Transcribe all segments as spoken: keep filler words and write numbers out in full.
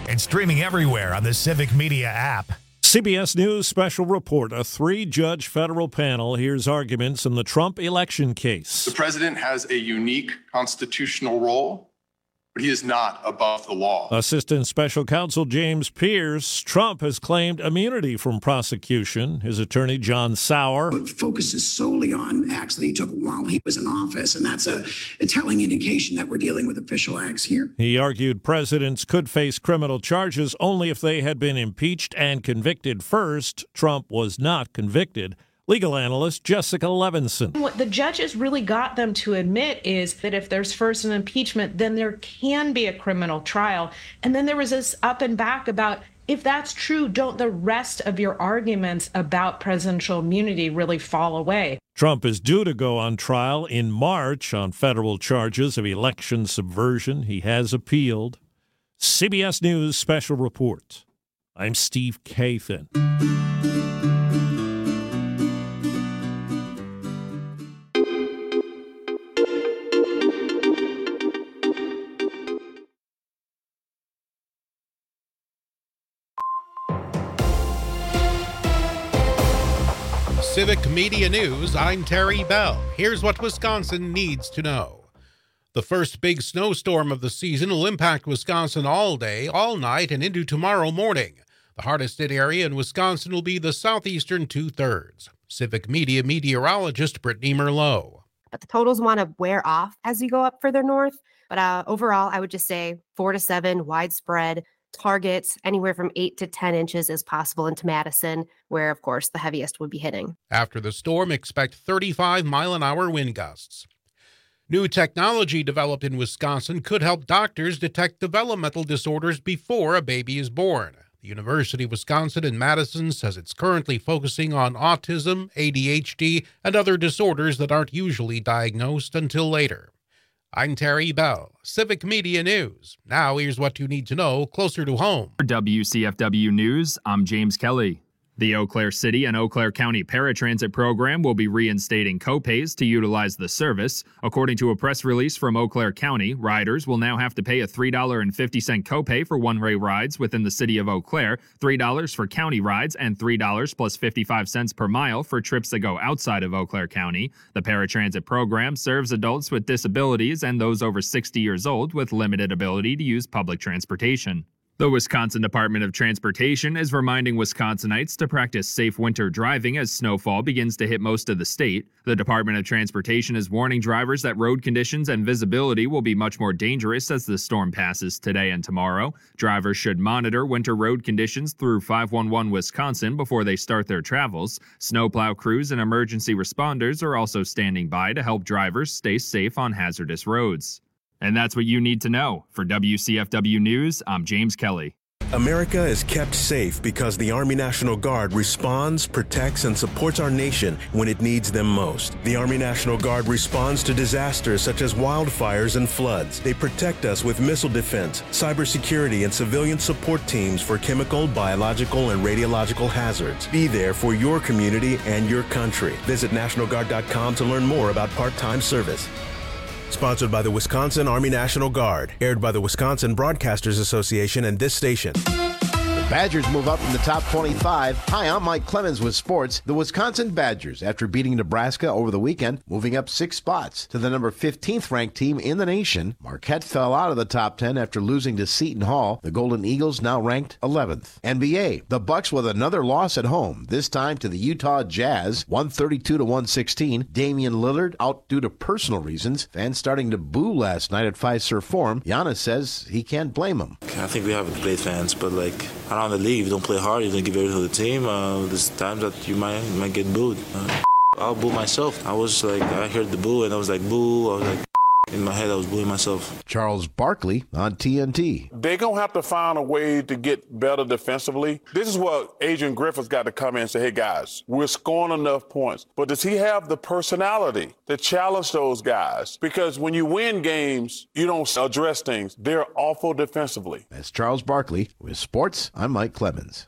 and streaming everywhere on the Civic Media app. C B S News special report. A three-judge federal panel hears arguments in the Trump election case. The president has a unique constitutional role, but he is not above the law. Assistant Special Counsel James Pierce. Trump has claimed immunity from prosecution. His attorney, John Sauer, It focuses solely on acts that he took while he was in office, and that's a, a telling indication that we're dealing with official acts here. He argued presidents could face criminal charges only if they had been impeached and convicted first. Trump was not convicted. Legal analyst Jessica Levinson. What the judges really got them to admit is that if there's first an impeachment, then there can be a criminal trial. And then there was this up and back about, if that's true, don't the rest of your arguments about presidential immunity really fall away? Trump is due to go on trial in March on federal charges of election subversion. He has appealed. C B S News special report. I'm Steve Kathan. Civic Media News, I'm Terry Bell. Here's what Wisconsin needs to know. The first big snowstorm of the season will impact Wisconsin all day, all night, and into tomorrow morning. The hardest hit area in Wisconsin will be the southeastern two-thirds. Civic Media meteorologist Brittany Merlot. But the totals want to wear off as you go up further north. But uh, overall, I would just say four to seven, widespread. Targets anywhere from eight to ten inches is possible into Madison, where, of course, the heaviest would be hitting. After the storm, expect thirty-five mile an hour wind gusts. New technology developed in Wisconsin could help doctors detect developmental disorders before a baby is born. The University of Wisconsin in Madison says it's currently focusing on autism, A D H D, and other disorders that aren't usually diagnosed until later. I'm Terry Bell, Civic Media News. Now here's what you need to know closer to home. For W C F W News, I'm James Kelly. The Eau Claire City and Eau Claire County Paratransit Program will be reinstating copays to utilize the service. According to a press release from Eau Claire County, riders will now have to pay a three dollars and fifty cents copay for one-way rides within the city of Eau Claire, three dollars for county rides, and three dollars plus fifty-five cents per mile for trips that go outside of Eau Claire County. The Paratransit Program serves adults with disabilities and those over sixty years old with limited ability to use public transportation. The Wisconsin Department of Transportation is reminding Wisconsinites to practice safe winter driving as snowfall begins to hit most of the state. The Department of Transportation is warning drivers that road conditions and visibility will be much more dangerous as the storm passes today and tomorrow. Drivers should monitor winter road conditions through five one one Wisconsin before they start their travels. Snowplow crews and emergency responders are also standing by to help drivers stay safe on hazardous roads. And that's what you need to know. For W C F W News, I'm James Kelly. America is kept safe because the Army National Guard responds, protects, and supports our nation when it needs them most. The Army National Guard responds to disasters such as wildfires and floods. They protect us with missile defense, cybersecurity, and civilian support teams for chemical, biological, and radiological hazards. Be there for your community and your country. Visit National Guard dot com to learn more about part-time service. Sponsored by the Wisconsin Army National Guard. Aired by the Wisconsin Broadcasters Association and this station. The Badgers move up from the top twenty-five. Hi, I'm Mike Clemens with sports. The Wisconsin Badgers, after beating Nebraska over the weekend, moving up six spots to the number fifteenth ranked team in the nation. Marquette fell out of the top ten after losing to Seton Hall. The Golden Eagles now ranked eleventh. N B A, the Bucks with another loss at home, this time to the Utah Jazz, one thirty-two to one sixteen. Damian Lillard out due to personal reasons. Fans starting to boo last night at Fiserv Forum. Giannis says he can't blame him. I think we have great fans, but like around the league, if you don't play hard, you don't give everything to the team. Uh, there's times that you might you might get booed. Uh, I'll boo myself. I was like, I heard the boo and I was like, boo. I was like, in my head, I was booing myself. Charles Barkley on T N T. They're going to have to find a way to get better defensively. This is what Adrian Griffith's got to come in and say, hey, guys, we're scoring enough points. But does he have the personality to challenge those guys? Because when you win games, you don't address things. They're awful defensively. That's Charles Barkley. With sports, I'm Mike Clemens.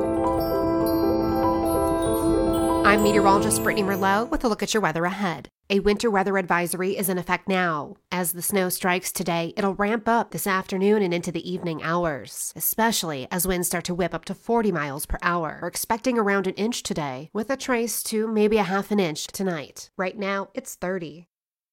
I'm meteorologist Brittany Merlot with a look at your weather ahead. A winter weather advisory is in effect now. As the snow strikes today, it'll ramp up this afternoon and into the evening hours, especially as winds start to whip up to forty miles per hour. We're expecting around an inch today, with a trace to maybe a half an inch tonight. Right now, it's thirty.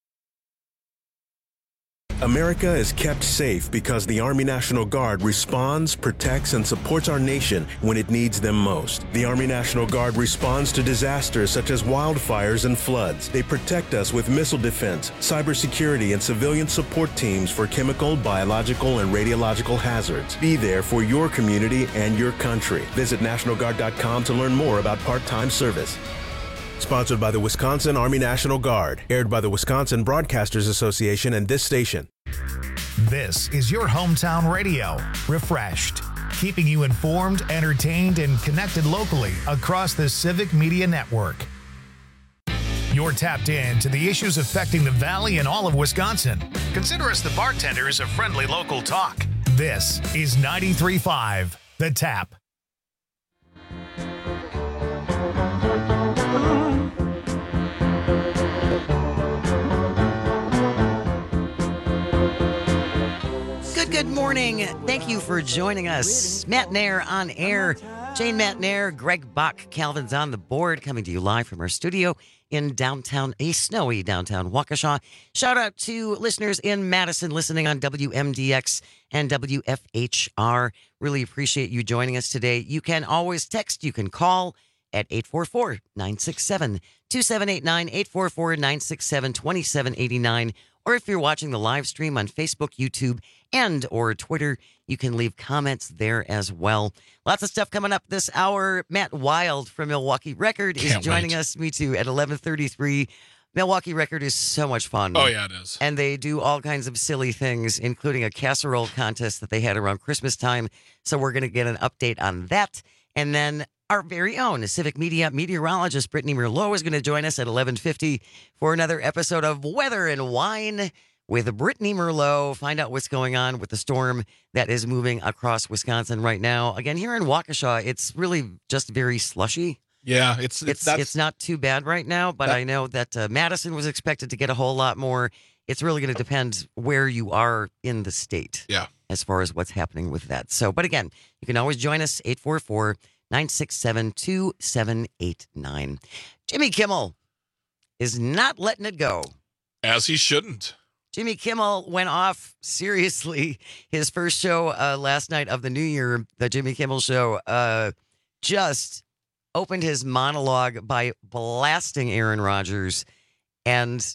America is kept safe because the Army National Guard responds, protects, and supports our nation when it needs them most. The Army National Guard responds to disasters such as wildfires and floods. They protect us with missile defense, cybersecurity, and civilian support teams for chemical, biological, and radiological hazards. Be there for your community and your country. Visit National Guard dot com to learn more about part-time service. Sponsored by the Wisconsin Army National Guard. Aired by the Wisconsin Broadcasters Association and this station. This is your hometown radio, Refreshed, keeping you informed, entertained, and connected locally across the Civic Media Network. You're tapped in to the issues affecting the Valley and all of Wisconsin. Consider us the bartenders of friendly local talk. This is ninety-three point five, The Tap. Good, good morning. Thank you for joining us. Matt Nair on air. Jane Matt Nair, Greg Bach, Calvin's on the board, coming to you live from our studio in downtown, a snowy downtown Waukesha. Shout out to listeners in Madison listening on W M D X and W F H R. Really appreciate you joining us today. You can always text, you can call at eight four four, nine six seven, two seven eight nine, eight four four, nine six seven, two seven eight nine. Or if you're watching the live stream on Facebook, YouTube, and or Twitter, you can leave comments there as well. Lots of stuff coming up this hour. Matt Wild from Milwaukee Record is Can't joining wait. us. Me too, at eleven thirty-three. Milwaukee Record is so much fun. Oh, yeah, it is. And they do all kinds of silly things, including a casserole contest that they had around Christmas time. So we're going to get an update on that. And then our very own Civic Media meteorologist, Brittany Merlot, is going to join us at eleven fifty for another episode of Weather and Wine with Brittany Merlot. Find out what's going on with the storm that is moving across Wisconsin right now. Again, here in Waukesha, it's really just very slushy. Yeah, it's It's that's, it's not too bad right now, but that- I know that uh, Madison was expected to get a whole lot more. It's really going to depend where you are in the state. Yeah. As far as what's happening with that. So, but again, you can always join us, eight four four, nine six seven, two seven eight nine. Jimmy Kimmel is not letting it go. as he shouldn't. Jimmy Kimmel went off seriously. His first show uh, last night of the new year, the Jimmy Kimmel Show, uh, just opened his monologue by blasting Aaron Rodgers, and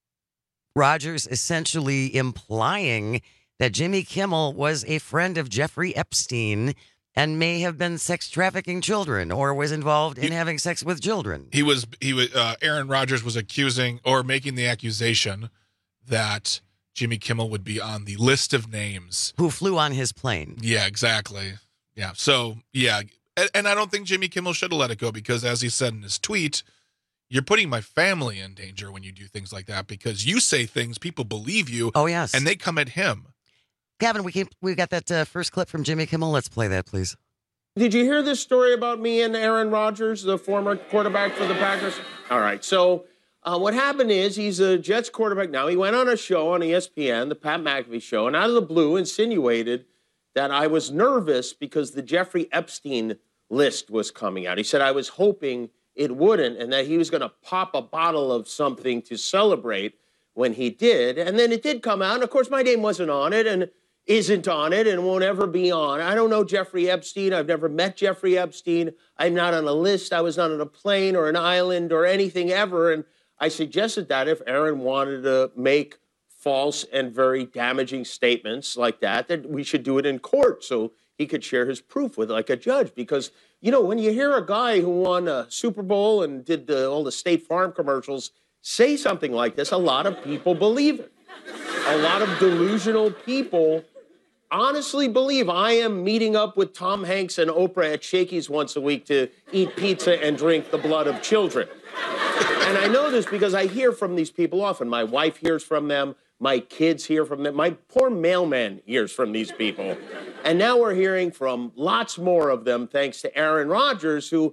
Rodgers essentially implying that Jimmy Kimmel was a friend of Jeffrey Epstein and may have been sex trafficking children or was involved in he, having sex with children. He was, he was, uh, Aaron Rodgers was accusing or making the accusation that Jimmy Kimmel would be on the list of names who flew on his plane. Yeah, exactly. Yeah. So, yeah. And, and I don't think Jimmy Kimmel should have let it go because, as he said in his tweet, you're putting my family in danger when you do things like that because you say things, people believe you. Oh, yes. And they come at him. Gavin, we came, we got that uh, first clip from Jimmy Kimmel. Let's play that, please. Did you hear this story about me and Aaron Rodgers, the former quarterback for the Packers? All right. So uh, what happened is he's a Jets quarterback now. He went on a show on E S P N, the Pat McAfee show, and out of the blue insinuated that I was nervous because the Jeffrey Epstein list was coming out. He said I was hoping it wouldn't and that he was going to pop a bottle of something to celebrate when he did. And then it did come out. And, of course, my name wasn't on it and isn't on it and won't ever be on. I don't know Jeffrey Epstein. I've never met Jeffrey Epstein. I'm not on a list. I was not on a plane or an island or anything ever. And I suggested that if Aaron wanted to make false and very damaging statements like that, that we should do it in court so he could share his proof with like a judge. Because, you know, when you hear a guy who won a Super Bowl and did the, all the State Farm commercials say something like this, a lot of people believe it. A lot of delusional people honestly believe I am meeting up with Tom Hanks and Oprah at Shakey's once a week to eat pizza and drink the blood of children. And I know this because I hear from these people often. My wife hears from them. My kids hear from them. My poor mailman hears from these people. And now we're hearing from lots more of them thanks to Aaron Rodgers, who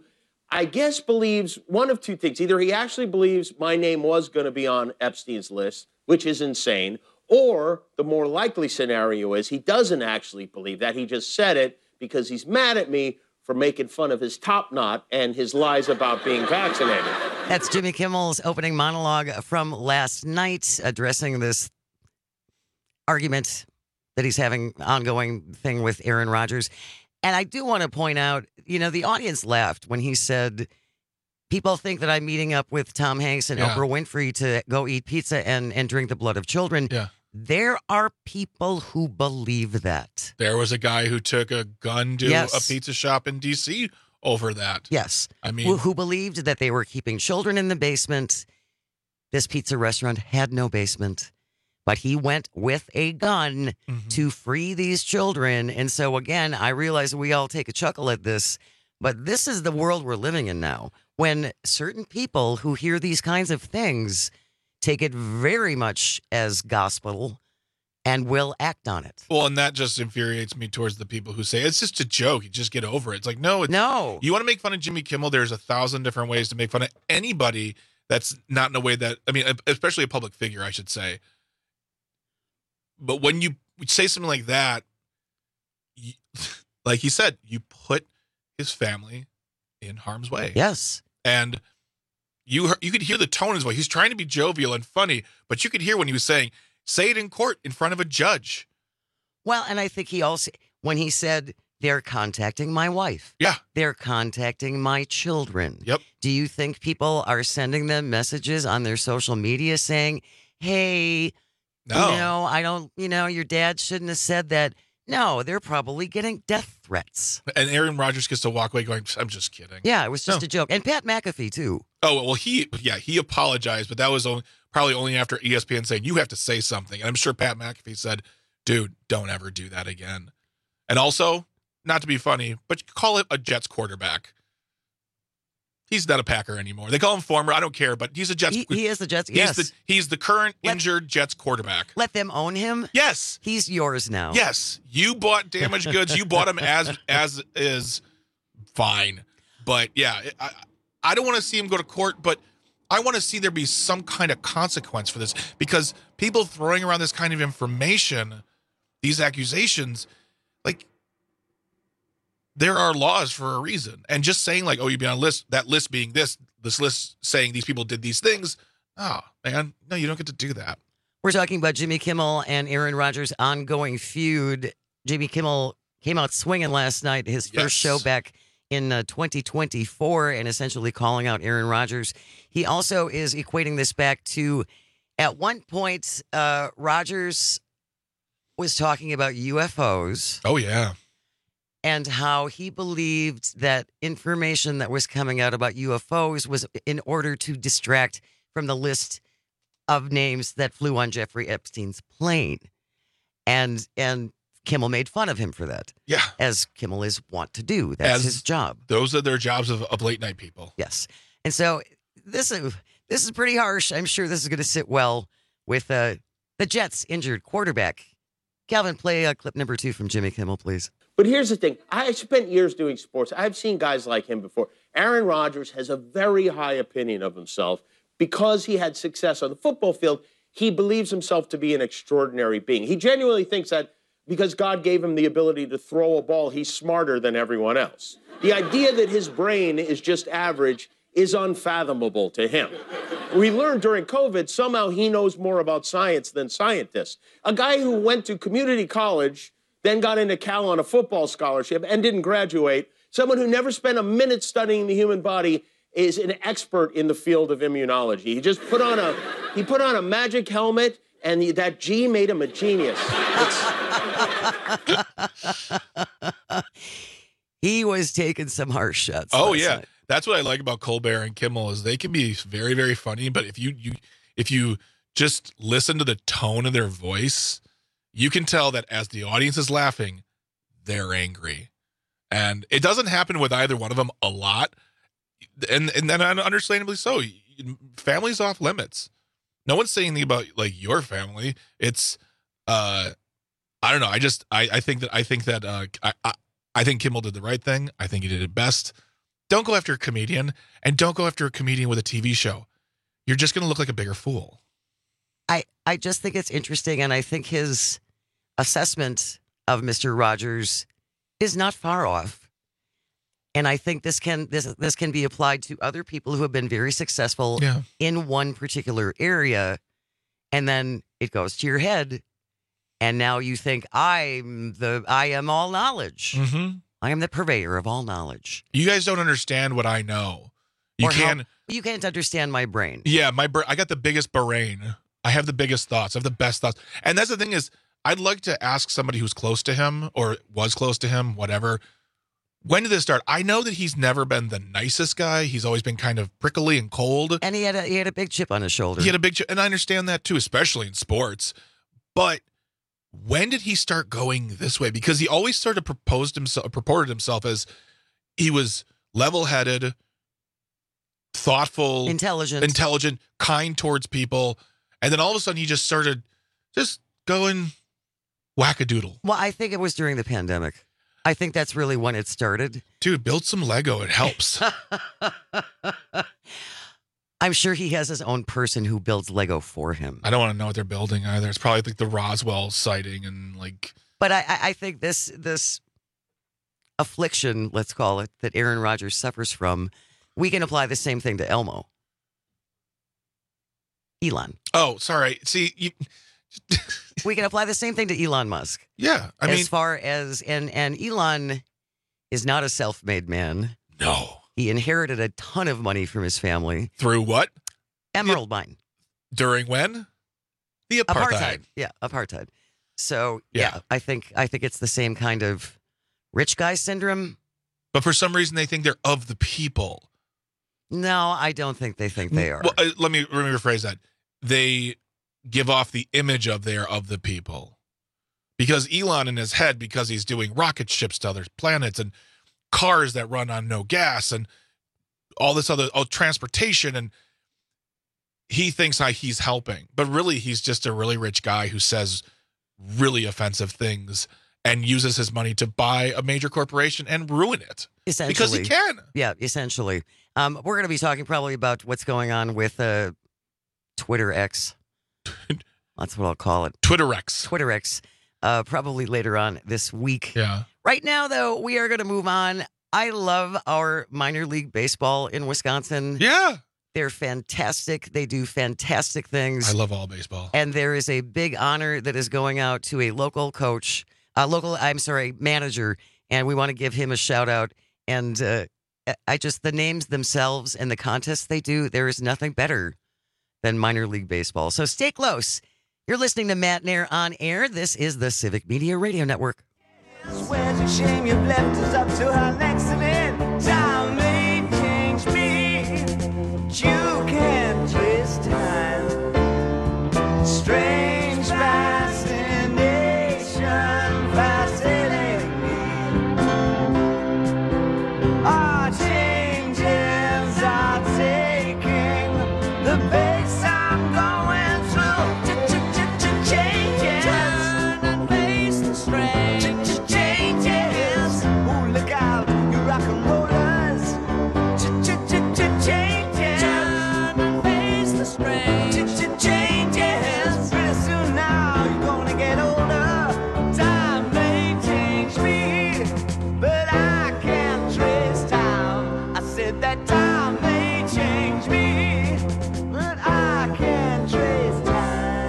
I guess believes one of two things. Either he actually believes my name was going to be on Epstein's list, which is insane, or the more likely scenario is he doesn't actually believe that. He just said it because he's mad at me for making fun of his top knot and his lies about being vaccinated. That's Jimmy Kimmel's opening monologue from last night, addressing this argument that he's having, ongoing thing with Aaron Rodgers. And I do want to point out, you know, the audience laughed when he said, people think that I'm meeting up with Tom Hanks and Yeah. Oprah Winfrey to go eat pizza and, and drink the blood of children. Yeah. There are people who believe that. There was a guy who took a gun to Yes. a pizza shop in D C over that. Yes. I mean, who, who believed that they were keeping children in the basement. This pizza restaurant had no basement, but he went with a gun mm-hmm. to free these children. And so, again, I realize we all take a chuckle at this, but this is the world we're living in now, when certain people who hear these kinds of things take it very much as gospel and will act on it. Well, and that just infuriates me towards the people who say, it's just a joke. You just get over it. It's like, no. It's, no. You want to make fun of Jimmy Kimmel? There's a thousand different ways to make fun of anybody that's not in a way that, I mean, especially a public figure, I should say. But when you say something like that, you, like he said, you put his family in harm's way. Yes. And you you could hear the tone in his voice. He's trying to be jovial and funny, but you could hear when he was saying, say it in court in front of a judge. Well, and I think he also, when he said, they're contacting my wife. Yeah. They're contacting my children. Yep. Do you think people are sending them messages on their social media saying, hey, no. you know, I don't, you know, your dad shouldn't have said that. No, they're probably getting death threats. And Aaron Rodgers gets to walk away going, I'm just kidding. Yeah, it was just No. a joke. And Pat McAfee, too. Oh, well, he, yeah, he apologized, but that was only, probably only after E S P N saying, you have to say something. And I'm sure Pat McAfee said, dude, don't ever do that again. And also, not to be funny, but call it a Jets quarterback. He's not a Packer anymore. They call him former. I don't care, but he's a Jets. He, he is the Jets. He's Yes. the he's the current Let- injured Jets quarterback. Let them own him. Yes. He's yours now. Yes. You bought damaged goods. You bought him as as is fine. But yeah, I I don't want to see him go to court, but I want to see there be some kind of consequence for this, because people throwing around this kind of information, these accusations, like, there are laws for a reason. And just saying like, oh, you'd be on a list, that list being this, this list saying these people did these things. Oh, man, no, you don't get to do that. We're talking about Jimmy Kimmel and Aaron Rodgers' ongoing feud. Jimmy Kimmel came out swinging last night, his first Yes. show back in uh, twenty twenty-four, and essentially calling out Aaron Rodgers. He also is equating this back to, at one point, uh, Rodgers was talking about U F Os. Oh, yeah. And how he believed that information that was coming out about U F Os was in order to distract from the list of names that flew on Jeffrey Epstein's plane. And and Kimmel made fun of him for that. Yeah. As Kimmel is wont to do. That's As his job. Those are their jobs of, of late night people. Yes. And so this is, this is pretty harsh. I'm sure this is going to sit well with uh, the Jets' injured quarterback. Calvin, play uh, clip number two from Jimmy Kimmel, please. But here's the thing. I spent years doing sports. I've seen guys like him before. Aaron Rodgers has a very high opinion of himself because he had success on the football field. He believes himself to be an extraordinary being. He genuinely thinks that because God gave him the ability to throw a ball, he's smarter than everyone else. The idea that his brain is just average is unfathomable to him. We learned during COVID, somehow he knows more about science than scientists. A guy who went to community college, then got into Cal on a football scholarship and didn't graduate, someone who never spent a minute studying the human body, is an expert in the field of immunology. He just put on a, he put on a magic helmet, and the, that G made him a genius. He was taking some harsh shots. Oh, last yeah. night. That's what I like about Colbert and Kimmel is they can be very, very funny, but if you, you if you just listen to the tone of their voice, you can tell that as the audience is laughing, they're angry. And it doesn't happen with either one of them a lot. And and then understandably so. Family's off limits. No one's saying anything about like your family. It's uh I don't know. I just I, I think that I think that uh I, I I think Kimmel did the right thing. I think he did it best. Don't go after a comedian, and don't go after a comedian with a T V show. You're just going to look like a bigger fool. I, I just think it's interesting, and I think his assessment of Mister Rogers is not far off. And I think this can this this can be applied to other people who have been very successful yeah. in one particular area, and then it goes to your head, and now you think I'm the I am all knowledge. Mm-hmm. I am the purveyor of all knowledge. You guys don't understand what I know. You Or can how, you can't understand my brain. Yeah, my bra- I got the biggest brain. I have the biggest thoughts. I have the best thoughts. And that's the thing is, I'd like to ask somebody who's close to him or was close to him, whatever. When did this start? I know that he's never been the nicest guy. He's always been kind of prickly and cold. And he had a he had a big chip on his shoulder. He had a big chip, and I understand that too, especially in sports. But when did he start going this way? Because he always sort of proposed himself, purported himself as he was level-headed, thoughtful, intelligent, intelligent, kind towards people, and then all of a sudden he just started just going wackadoodle. Well, I think it was during the pandemic. I think that's really when it started. Dude, build some Lego. It helps. I'm sure he has his own person who builds Lego for him. I don't want to know what they're building either. It's probably like the Roswell sighting and like. But I, I think this this affliction, let's call it, that Aaron Rodgers suffers from, we can apply the same thing to Elmo. Elon. Oh, sorry. See, you. We can apply the same thing to Elon Musk. Yeah, I as mean, far as and and Elon is not a self-made man. No, he inherited a ton of money from his family through what? Emerald yeah. Mine. During when? The apartheid. apartheid. Yeah, apartheid. So yeah. yeah, I think I think it's the same kind of rich guy syndrome. But for some reason, they think they're of the people. No, I don't think they think they are. Well, uh, let me let me rephrase that. They give off the image of they're of the people. Because Elon in his head, because he's doing rocket ships to other planets and cars that run on no gas and all this other oh, transportation, and he thinks he's helping. But really, he's just a really rich guy who says really offensive things and uses his money to buy a major corporation and ruin it. Essentially. Because he can. Yeah, essentially. Um, we're going to be talking probably about what's going on with uh, Twitter X. That's what I'll call it. Twitter X. Twitter X. Uh, probably later on this week. Yeah. Right now, though, we are going to move on. I love our minor league baseball in Wisconsin. Yeah. They're fantastic. They do fantastic things. I love all baseball. And there is a big honor that is going out to a local coach, a local, I'm sorry, manager. And we want to give him a shout out. And uh, I just, the names themselves and the contests they do, there is nothing better than minor league baseball. So stay close. You're listening to Matt Nair on air. This is the Civic Media Radio Network. Where's a shame you've left us up to our accident? Time may change me, but you can't twist time. Strange fascination, fascinating me. Our changes are taking the pace I'm going through. Changes, turn and face the strange. Changes, oh look out, you rock and rollers. Changes, turn and face the strange. Changes, pretty soon now you're gonna get older. Time may change me, but I can't trace time. I said that time may change me, but I can't trace time.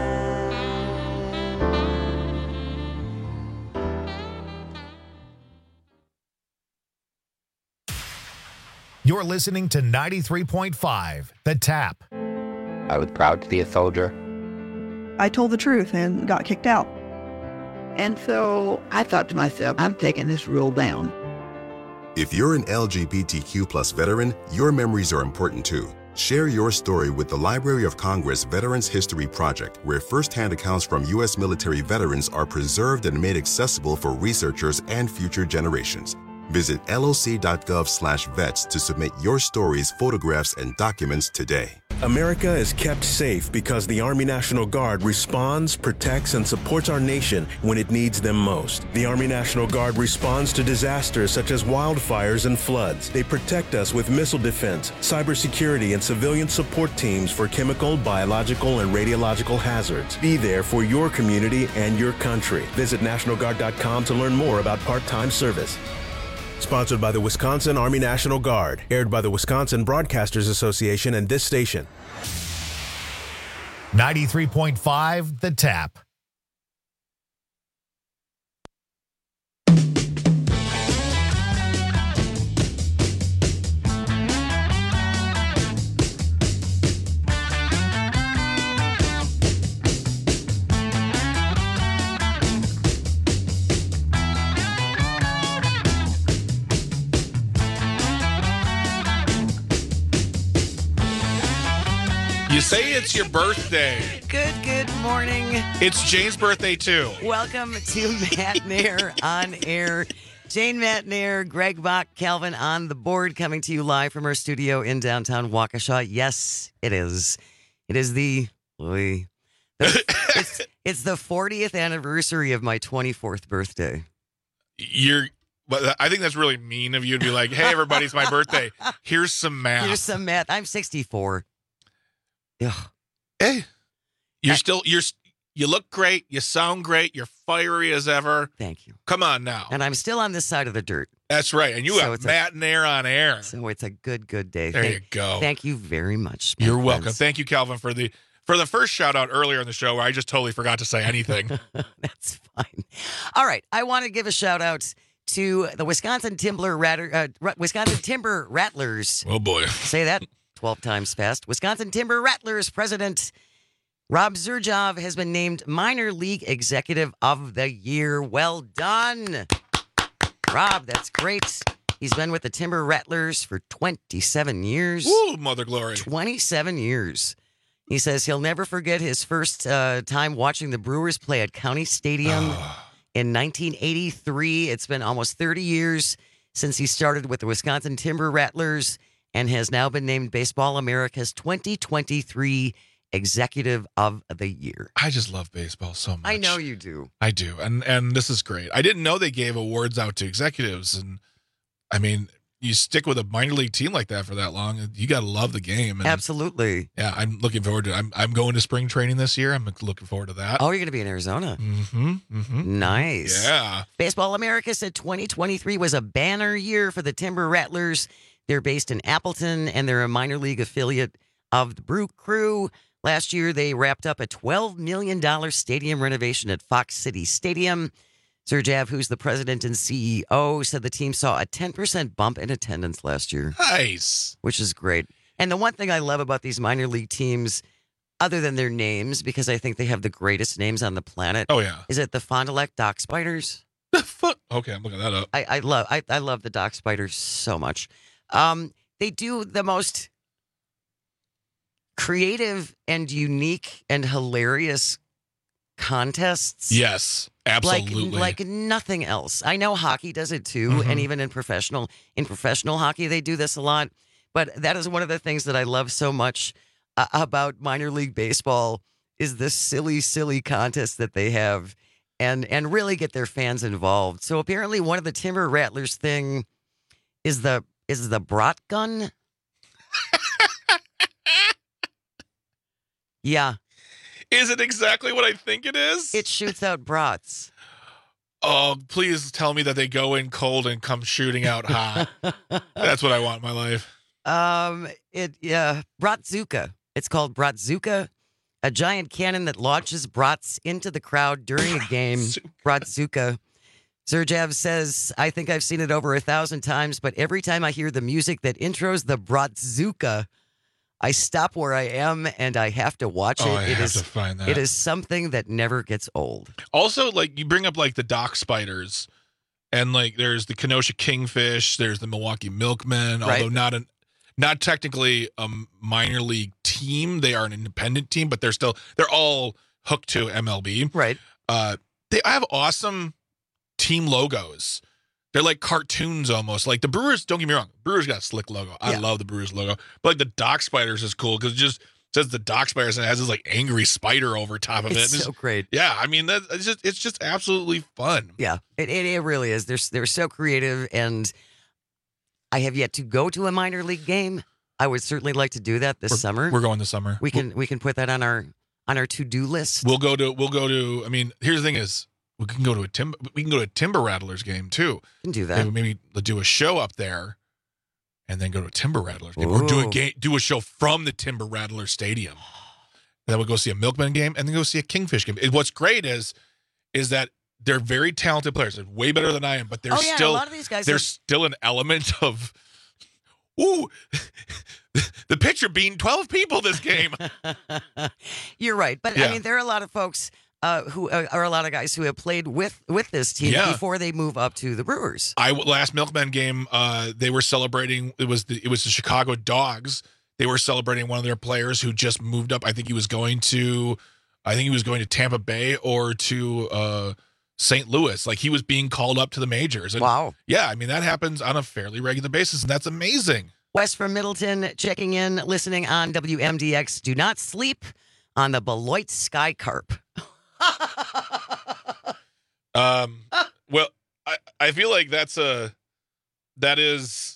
You're listening to ninety-three point five, The Tap. I was proud to be a soldier. I told the truth and got kicked out. And so I thought to myself, I'm taking this rule down. If you're an L G B T Q plus veteran, your memories are important too. Share your story with the Library of Congress Veterans History Project, where firsthand accounts from U S military veterans are preserved and made accessible for researchers and future generations. Visit loc.gov slash vets to submit your stories, photographs, and documents today. America is kept safe because the Army National Guard responds, protects, and supports our nation when it needs them most. The Army National Guard responds to disasters such as wildfires and floods. They protect us with missile defense, cybersecurity, and civilian support teams for chemical, biological, and radiological hazards. Be there for your community and your country. Visit National Guard dot com to learn more about part-time service. Sponsored by the Wisconsin Army National Guard. Aired by the Wisconsin Broadcasters Association and this station. ninety-three point five The Tap. You say it's your birthday. Good, good morning. It's Jane's birthday, too. Welcome to Matt Nair on Air. Jane, Matt Nair, Greg Bach, Calvin on the board, coming to you live from our studio in downtown Waukesha. Yes, it is. It is the... the it's, it's the fortieth anniversary of my twenty-fourth birthday. You're... But I think that's really mean of you to be like, hey, everybody, it's my birthday. Here's some math. Here's some math. I'm sixty-four. Ugh. Hey, you're still you're you look great. You sound great. You're fiery as ever. Thank you. Come on now. And I'm still on this side of the dirt. That's right. And you So have it's a- Matt Nair on air. So it's a good, good day. There thank, you go. Thank you very much. my You're welcome. friends. Thank you, Calvin, for the for the first shout out earlier in the show where I just totally forgot to say anything. That's fine. All right. I want to give a shout out to the Wisconsin Timber Ratter, uh, Ra- Wisconsin Timber Rattlers. Oh boy. Say that twelve times fast. Wisconsin Timber Rattlers president Rob Zurjov has been named Minor League Executive of the Year. Well done, Rob. That's great. He's been with the Timber Rattlers for twenty-seven years. Woo, mother glory. twenty-seven years. He says he'll never forget his first uh, time watching the Brewers play at County Stadium in nineteen eighty-three. It's been almost thirty years since he started with the Wisconsin Timber Rattlers and has now been named Baseball America's twenty twenty-three Executive of the Year. I just love baseball so much. I know you do. I do. And and this is great. I didn't know they gave awards out to executives. And I mean, you stick with a minor league team like that for that long, you got to love the game. And Absolutely. yeah, I'm looking forward to it. I'm, I'm going to spring training this year. I'm looking forward to that. Oh, you're going to be in Arizona. Mm-hmm, mm-hmm. Nice. Yeah. Baseball America said twenty twenty-three was a banner year for the Timber Rattlers. They're based in Appleton, and they're a minor league affiliate of the Brew Crew. Last year, they wrapped up a twelve million dollars stadium renovation at Fox City Stadium. Zurjov, who's the president and C E O, said the team saw a ten percent bump in attendance last year. Nice. Which is great. And the one thing I love about these minor league teams, other than their names, because I think they have the greatest names on the planet. Oh, yeah. Is it the Fond du Lac Dock Spiders? Okay, I'm looking that up. I, I love I, I love the Dock Spiders so much. Um, they do the most creative and unique and hilarious contests. Yes, absolutely. Like, like nothing else. I know hockey does it too, Mhm. and even in professional in professional hockey they do this a lot. But that is one of the things that I love so much uh, about minor league baseball is the silly, silly contests that they have, and and really get their fans involved. So apparently, one of the Timber Rattlers thing is the is the brat gun. Yeah. Is it exactly what I think it is? It shoots out brats. Oh, please tell me that they go in cold and come shooting out hot. That's what I want in my life. Um, it yeah, Bratzuka. It's called Bratzuka, a giant cannon that launches brats into the crowd during a game. Bratzuka. Zurjov says, "I think I've seen it over a thousand times, but every time I hear the music that intros the Bratzuka, I stop where I am and I have to watch it. Oh, I it have is to find that. It is something that never gets old." Also, like you bring up like the dock spiders, and like there's the Kenosha Kingfish, there's the Milwaukee Milkmen, Right. although not an not technically a minor league team. They are an independent team, but they're still they're all hooked to M L B. Right. Uh, they have awesome team logos. They're like cartoons almost. Like the Brewers, don't get me wrong, Brewers got a slick logo. I Yeah. love the Brewers logo. But like the Dock Spiders is cool because it just says the Dock Spiders and it has this like angry spider over top of it. It's And so great. Yeah, I mean that it's just it's just absolutely fun. Yeah, it, it, it really is. They're, they're so creative, and I have yet to go to a minor league game. I would certainly like to do that this We're- summer. We're going this summer. We can we can put that on our on our to do list. We'll go to we'll go to I mean, here's the thing is we can go to a Tim we can go to a Timber Rattlers game too. We can do that. Maybe, maybe do a show up there and then go to a Timber Rattlers game. Or do a Ooh. game do a show from the Timber Rattlers Stadium. And then we'll go see a Milkman game and then go see a Kingfish game. And what's great is is that they're very talented players. They're way better than I am, but there's Oh, yeah, still a lot of these guys there's are- still an element of ooh, the pitcher beating twelve people this game. You're right, but Yeah. I mean, there are a lot of folks uh, who uh, are a lot of guys who have played with with this team Yeah. before they move up to the Brewers. I last Milkman game, uh, they were celebrating. It was the it was the Chicago Dogs. They were celebrating one of their players who just moved up. I think he was going to, I think he was going to Tampa Bay or to uh, Saint Louis. Like he was being called up to the majors. And Wow. Yeah, I mean that happens on a fairly regular basis, and that's amazing. Wes from Middleton checking in, listening on W M D X. Do not sleep on the Beloit Sky Carp. Um, well, I, I feel like that's a that is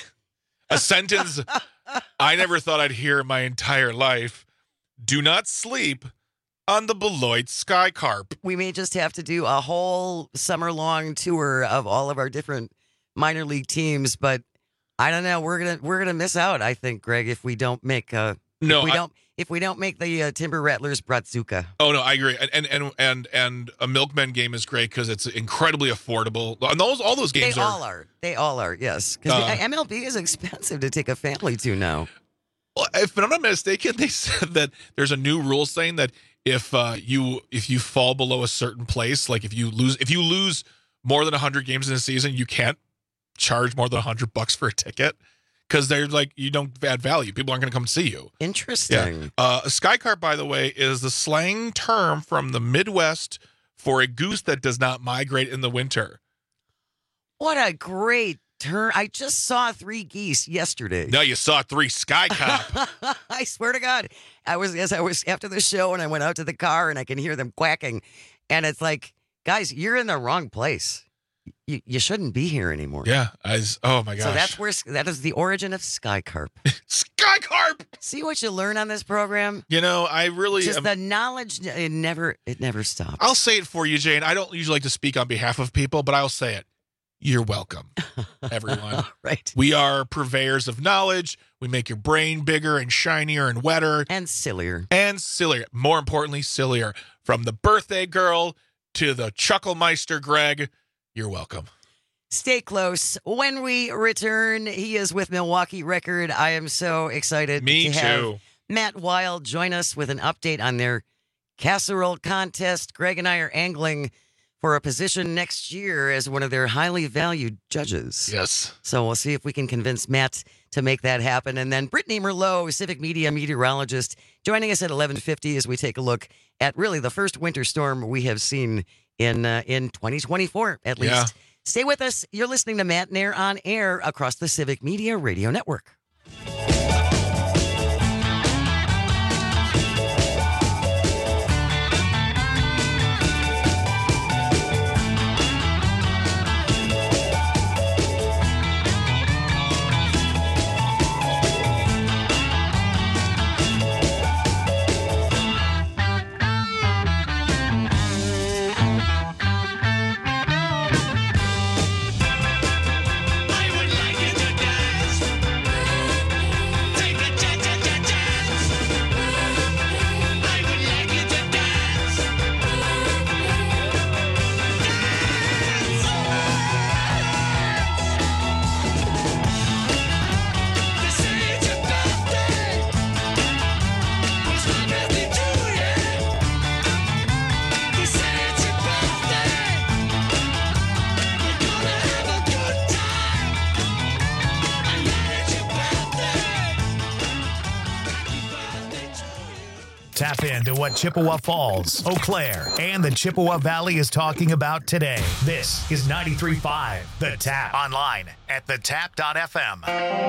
a sentence I never thought I'd hear in my entire life. Do not sleep on the Beloit Sky Carp. We may just have to do a whole summer long tour of all of our different minor league teams, but I don't know. We're gonna we're gonna miss out. I think, Greg, if we don't make uh No, if we I- don't if we don't make the uh, Timber Rattlers Bratzuka. Oh no, I agree. And and and and, and a Milkman game is great because it's incredibly affordable. And those all those games They are. all are. They all are. Yes, because Uh, M L B is expensive to take a family to now. Well, if I'm not mistaken, they said that there's a new rule saying that if uh, you if you fall below a certain place, like if you lose if you lose more than one hundred games in a season, you can't charge more than one hundred bucks for a ticket because they're like you don't add value. People aren't going to come see you. Interesting. Yeah. Uh, a sky carp, by the way, is the slang term from the Midwest for a goose that does not migrate in the winter. What a great turn! I just saw three geese yesterday. Now you saw three sky carp. I swear to God, I was as I was after the show and I went out to the car and I can hear them quacking, and it's like, guys, you're in the wrong place. You you shouldn't be here anymore. Yeah, I was, oh my gosh. So that's where that is the origin of sky carp. Sky carp. See what you learn on this program. You know, I really Just am- the knowledge. It never it never stops. I'll say it for you, Jane. I don't usually like to speak on behalf of people, but I'll say it. You're welcome, everyone. Right. We are purveyors of knowledge. We make your brain bigger and shinier and wetter. And sillier. And sillier. More importantly, sillier. From the birthday girl to the Chucklemeister Greg, you're welcome. Stay close. When we return, he is with Milwaukee Record. I am so excited Me to have too. Matt Wild join us with an update on their casserole contest. Greg and I are angling for a position next year as one of their highly valued judges. Yes. So we'll see if we can convince Matt to make that happen. And then Brittany Merlot, Civic Media meteorologist, joining us at eleven fifty as we take a look at really the first winter storm we have seen in uh, in twenty twenty-four, at least. Yeah. Stay with us. You're listening to Matt Nair on air across the Civic Media Radio Network. Tap into what Chippewa Falls, Eau Claire, and the Chippewa Valley is talking about today. This is ninety-three point five The Tap. Online at the tap dot f m.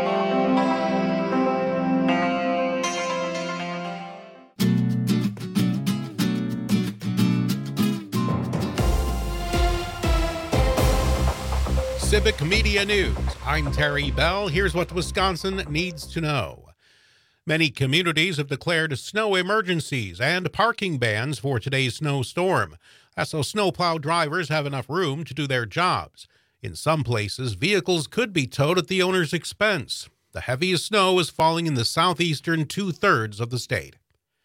Civic Media News. I'm Terry Bell. Here's what Wisconsin needs to know. Many communities have declared snow emergencies and parking bans for today's snowstorm. That's so snowplow drivers have enough room to do their jobs. In some places, vehicles could be towed at the owner's expense. The heaviest snow is falling in the southeastern two-thirds of the state.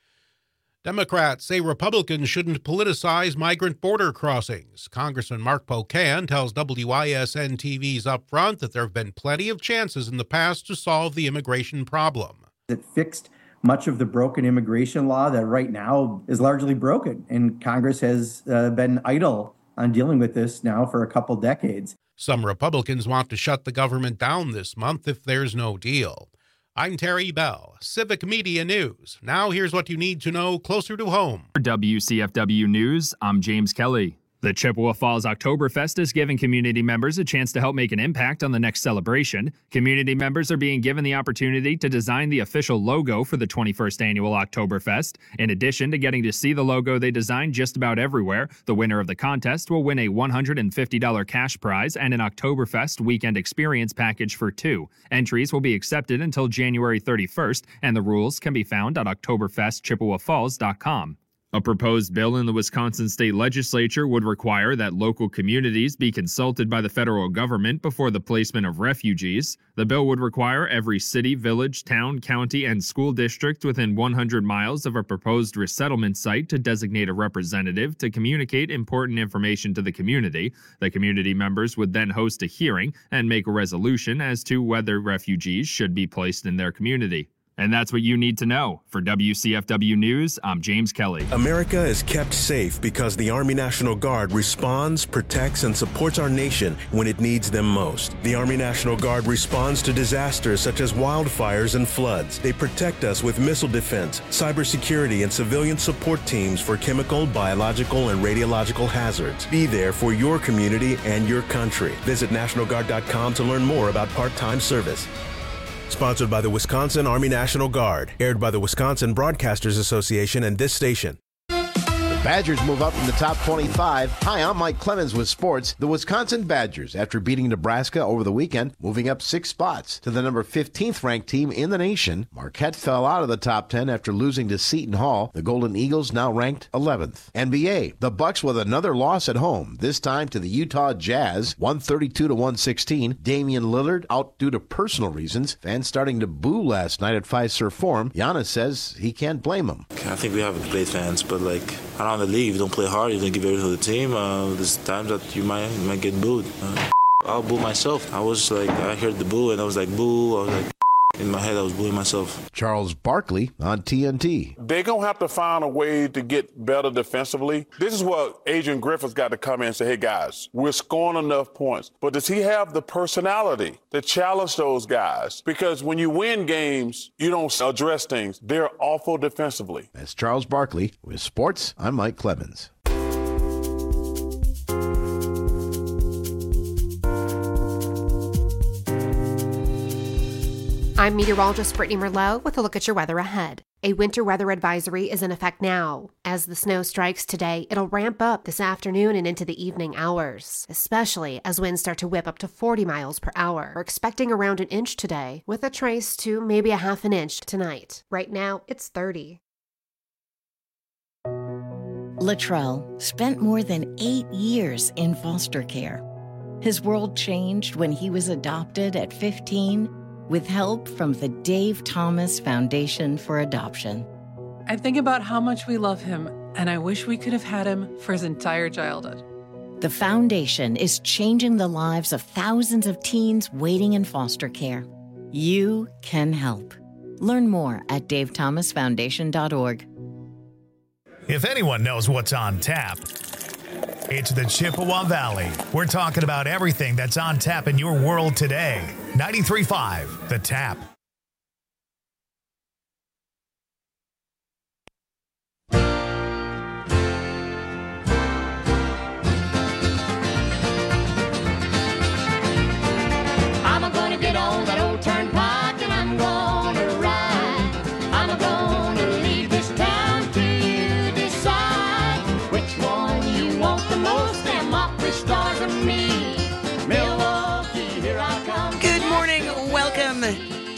Democrats say Republicans shouldn't politicize migrant border crossings. Congressman Mark Pocan tells W I S N T V's Upfront that there have been plenty of chances in the past to solve the immigration problem. It fixed much of the broken immigration law that right now is largely broken, and Congress has uh, been idle on dealing with this now for a couple decades. Some Republicans want to shut the government down this month if there's no deal. I'm Terry Bell, Civic Media News. Now here's what you need to know closer to home. For W C F W News, I'm James Kelly. The Chippewa Falls Oktoberfest is giving community members a chance to help make an impact on the next celebration. Community members are being given the opportunity to design the official logo for the twenty-first annual Oktoberfest. In addition to getting to see the logo they designed just about everywhere, the winner of the contest will win a one hundred fifty dollars cash prize and an Oktoberfest weekend experience package for two. Entries will be accepted until January thirty-first, and the rules can be found at oktoberfest chippewa falls dot com. A proposed bill in the Wisconsin state legislature would require that local communities be consulted by the federal government before the placement of refugees. The bill would require every city, village, town, county, and school district within one hundred miles of a proposed resettlement site to designate a representative to communicate important information to the community. The community members would then host a hearing and make a resolution as to whether refugees should be placed in their community. And that's what you need to know. For W C F W News, I'm James Kelly. America is kept safe because the Army National Guard responds, protects, and supports our nation when it needs them most. The Army National Guard responds to disasters such as wildfires and floods. They protect us with missile defense, cybersecurity, and civilian support teams for chemical, biological, and radiological hazards. Be there for your community and your country. Visit national guard dot com to learn more about part-time service. Sponsored by the Wisconsin Army National Guard. Aired by the Wisconsin Broadcasters Association and this station. Badgers move up in the top twenty-five. Hi, I'm Mike Clemens with sports. The Wisconsin Badgers, after beating Nebraska over the weekend, moving up six spots to the number fifteenth ranked team in the nation. Marquette fell out of the top ten after losing to Seton Hall. The Golden Eagles now ranked eleventh. N B A, the Bucks with another loss at home, this time to the Utah Jazz, one thirty-two to one sixteen. Damian Lillard out due to personal reasons. Fans starting to boo last night at Fiserv Forum. Giannis says he can't blame him. I think we have great fans, but like around the league, you don't play hard, you don't give everything to the team. Uh, there's times that you might you might get booed. Uh, I'll boo myself. I was like, I heard the boo and I was like, boo. I was like, in my head, I was booing myself. Charles Barkley on T N T. They're going to have to find a way to get better defensively. This is where Adrian Griffith's got to come in and say, hey, guys, we're scoring enough points. But does he have the personality to challenge those guys? Because when you win games, you don't address things. They're awful defensively. That's Charles Barkley. With sports, I'm Mike Clemens. I'm meteorologist Brittany Merlot with a look at your weather ahead. A winter weather advisory is in effect now. As the snow strikes today, it'll ramp up this afternoon and into the evening hours, especially as winds start to whip up to forty miles per hour. We're expecting around an inch today, with a trace to maybe a half an inch tonight. Right now, it's thirty. Latrell spent more than eight years in foster care. His world changed when he was adopted at fifteen with help from the Dave Thomas Foundation for Adoption. I think about how much we love him, and I wish we could have had him for his entire childhood. The foundation is changing the lives of thousands of teens waiting in foster care. You can help. Learn more at dave thomas foundation dot org. If anyone knows what's on tap, it's the Chippewa Valley. We're talking about everything that's on tap in your world today. ninety-three point five The Tap.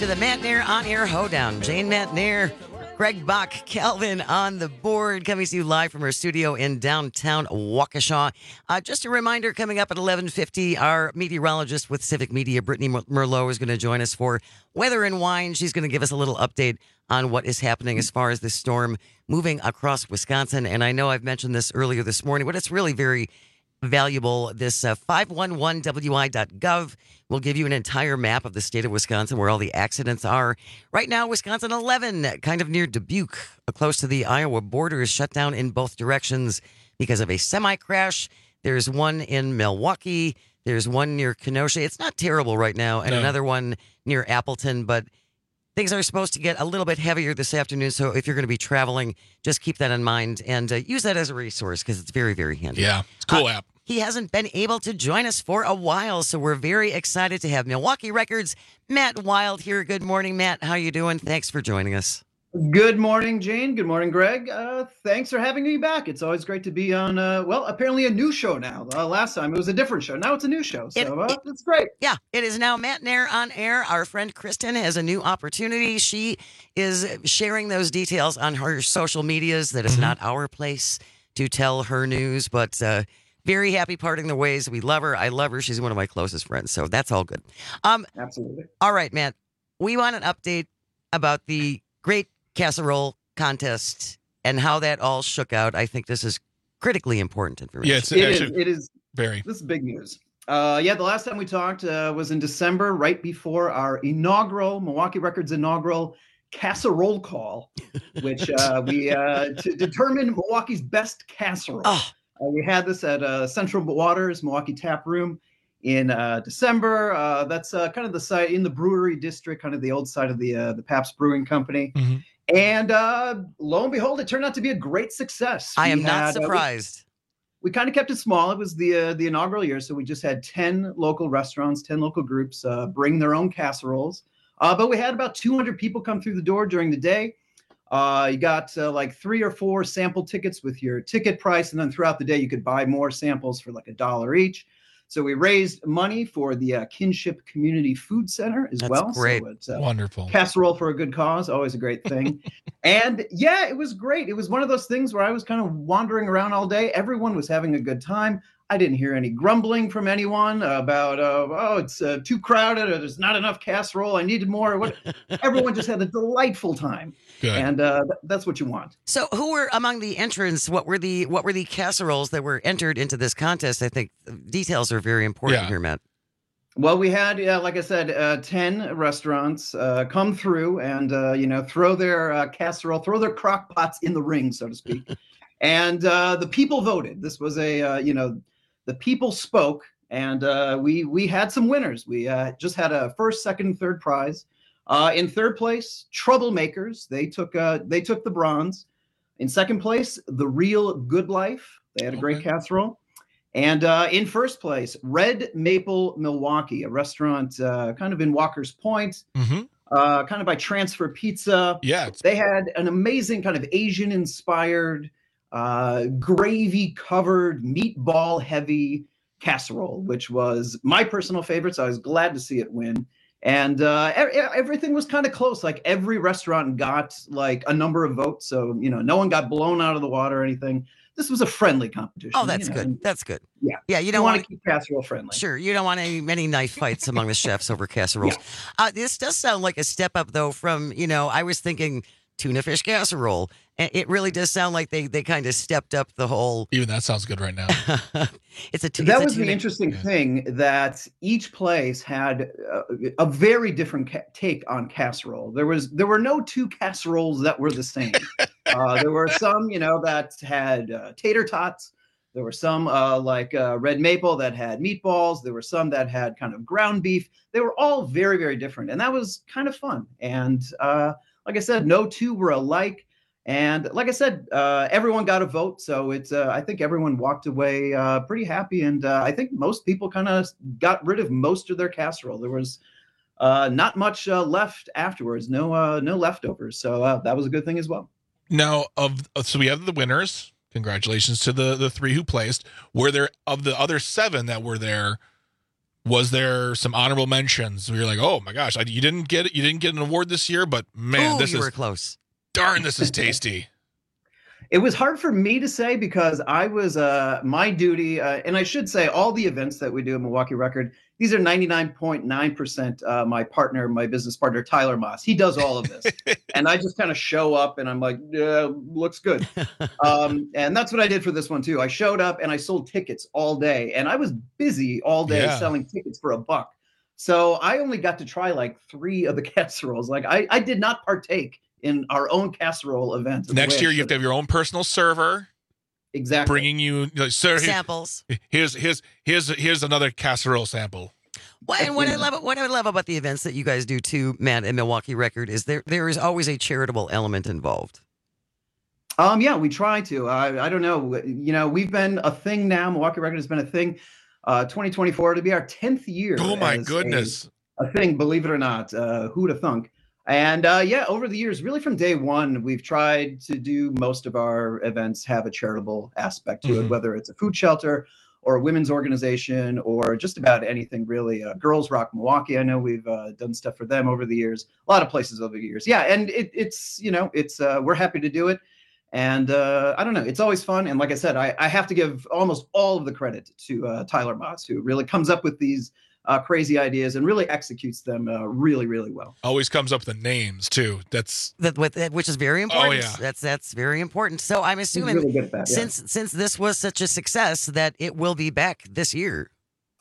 the Matt Nair On Air Hoedown. Jane Matt Nair, Greg Bach, Calvin on the board, coming to you live from our studio in downtown Waukesha. Uh, just a reminder, coming up at eleven fifty, our meteorologist with Civic Media, Brittany Merlot, is going to join us for Weather and Wine. She's going to give us a little update on what is happening as far as this storm moving across Wisconsin. And I know I've mentioned this earlier this morning, but it's really very valuable. This uh, five one one W I dot gov will give you an entire map of the state of Wisconsin where all the accidents are. Right now, Wisconsin eleven, kind of near Dubuque, close to the Iowa border, is shut down in both directions because of a semi-crash. There's one in Milwaukee. There's one near Kenosha. It's not terrible right now. And no. Another one near Appleton, but things are supposed to get a little bit heavier this afternoon, so if you're going to be traveling, just keep that in mind and uh, use that as a resource because it's very, very handy. Yeah, it's a cool uh, app. He hasn't been able to join us for a while, so we're very excited to have Milwaukee Records' Matt Wild here. Good morning, Matt. How are you doing? Thanks for joining us. Good morning, Jane. Good morning, Greg. Uh, thanks for having me back. It's always great to be on, uh, well, apparently a new show now. Uh, last time it was a different show. Now it's a new show, so it, uh, it, it's great. Yeah, it is now Matt Nair On Air. Our friend Kristen has a new opportunity. She is sharing those details on her social medias. That is mm-hmm. not our place to tell her news, but uh, very happy parting the ways. We love her. I love her. She's one of my closest friends, so that's all good. Um, Absolutely. All right, Matt. We want an update about the Great Casserole Contest and how that all shook out. I think this is critically important information. Yeah, it's it actually is, it is very. This is big news. Uh, yeah, the last time we talked uh, was in December, right before our inaugural Milwaukee Records inaugural casserole call, which uh, we uh, to determine Milwaukee's best casserole. Oh. Uh, we had this at uh, Central Waters Milwaukee Tap Room in uh, December. Uh, that's uh, kind of the site in the brewery district, kind of the old side of the uh, the Pabst Brewing Company. Mm-hmm. And uh, lo and behold, it turned out to be a great success. I am we not had, surprised. Uh, we we kind of kept it small. It was the uh, the inaugural year, so we just had ten local restaurants, ten local groups uh, bring their own casseroles. Uh, but we had about two hundred people come through the door during the day. Uh, you got uh, like three or four sample tickets with your ticket price, and then throughout the day you could buy more samples for like a dollar each. So we raised money for the uh, Kinship Community Food Center as That's well. Great. So it's, uh, Wonderful. Casserole for a good cause, always a great thing. And yeah, it was great. It was one of those things where I was kind of wandering around all day. Everyone was having a good time. I didn't hear any grumbling from anyone about, uh, oh, it's uh, too crowded or there's not enough casserole. I needed more. What? Everyone just had a delightful time. Good. And uh, th- that's what you want. So, who were among the entrants? What were the what were the casseroles that were entered into this contest? I think details are very important Yeah. here, Matt. Well, we had, yeah, like I said, uh, ten restaurants uh, come through and, uh, you know, throw their uh, casserole, throw their crock pots in the ring, so to speak. And uh, the people voted. This was a, uh, you know, the people spoke, and uh, we we had some winners. We uh, just had a first, second, and third prize. Uh, in third place, Troublemakers. They took uh, they took the bronze. In second place, The Real Good Life. They had a great Okay. casserole. And uh, in first place, Red Maple Milwaukee, a restaurant uh, kind of in Walker's Point, Mm-hmm. uh, kind of by Transfer Pizza. Yeah. It's, They had an amazing kind of Asian-inspired, uh, gravy-covered, meatball-heavy casserole, which was my personal favorite, so I was glad to see it win. And uh, e- e- everything was kind of close. Like every restaurant got like a number of votes, so you know, no one got blown out of the water or anything. This was a friendly competition. Oh, that's you know, good. and- That's good. Yeah, Yeah, you you don't want want to keep casserole friendly. Sure, you don't want any many knife fights among the chefs over casseroles. Uh, this does sound like a step up, though. From you know, I was thinking tuna fish casserole, and it really does sound like they they kind of stepped up the whole. even that sounds good right now. It's a tu- That it's a was the tuna- interesting Yeah. thing, that each place had uh, a very different ca- take on casserole. There was there were no two casseroles that were the same. uh, there were some, you know, that had uh, tater tots. There were some uh, like uh, Red Maple that had meatballs. There were some that had kind of ground beef. They were all very, very different, and that was kind of fun. And uh, like I said, no two were alike. And like I said, uh, everyone got a vote, so it's. Uh, I think everyone walked away uh, pretty happy, and uh, I think most people kind of got rid of most of their casserole. There was uh, not much uh, left afterwards, no, uh, no leftovers. So uh, that was a good thing as well. Now, of so we have the winners. Congratulations to the the three who placed. Were there, of the other seven that were there, Was there some honorable mentions where you're like, oh my gosh, I, you didn't get it, you didn't get an award this year, but man, Ooh, this you is were close. Darn, this is tasty. It was hard for me to say because I was uh, my duty, uh, and I should say all the events that we do at Milwaukee Record, these are ninety-nine point nine percent uh, my partner, my business partner, Tyler Moss. He does all of this. And I just kind of show up and I'm like, yeah, looks good. Um, and that's what I did for this one too. I showed up and I sold tickets all day and I was busy all day Yeah. selling tickets for a buck. So I only got to try like three of the casseroles. Like I, I did not partake in our own casserole event. the Next way I year, you have should to have your own personal server. Exactly. Bringing you, like, sir, here- Samples. Here's here's here's here's another casserole sample. Well, and what I love, what I love about the events that you guys do too, Matt, and Milwaukee Record is there. There is always a charitable element involved. Um, yeah, we try to. I, I don't know. You know, we've been a thing now. Milwaukee Record has been a thing. Uh, twenty twenty-four to be our tenth year. Oh my as goodness. A, a thing, believe it or not. Uh, who'd have thunk? And uh, yeah, over the years, really from day one, we've tried to do most of our events have a charitable aspect to Mhm. it, whether it's a food shelter or a women's organization or just about anything really. Uh, Girls Rock Milwaukee, I know we've uh, done stuff for them over the years. A lot of places over the years. Yeah, and it, it's, you know, it's uh, we're happy to do it. And uh, I don't know, it's always fun. And like I said, I, I have to give almost all of the credit to uh, Tyler Moss, who really comes up with these uh, crazy ideas and really executes them uh, really, really well. Always comes up with the names too. That's That, with, that- which is very important. yeah. That's that's very important. So I'm assuming really good at that, yeah. since since this was such a success that it will be back this year.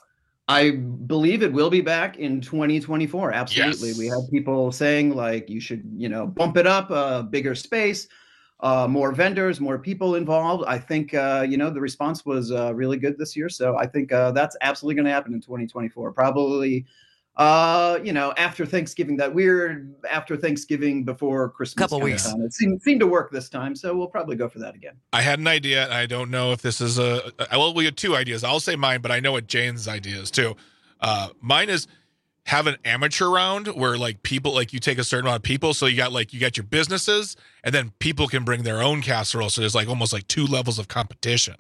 I believe it will be back in twenty twenty-four. Absolutely. Yes. We had people saying like you should, you know, bump it up, uh, bigger space, uh, more vendors, more people involved. I think, uh, you know, the response was uh, really good this year. So I think uh, that's absolutely going to happen in twenty twenty-four. Probably, uh, you know, after Thanksgiving, that weird after Thanksgiving before Christmas. Couple kind of weeks. time. It seemed, seemed to work this time. So we'll probably go for that again. I had an idea. And I don't know if this is a. Well, we had two ideas. I'll say mine, but I know what Jane's idea is too. Uh, mine is have an amateur round where like people like you take a certain amount of people. So you got like you got your businesses, and then people can bring their own casserole. So there's like almost like two levels of competition.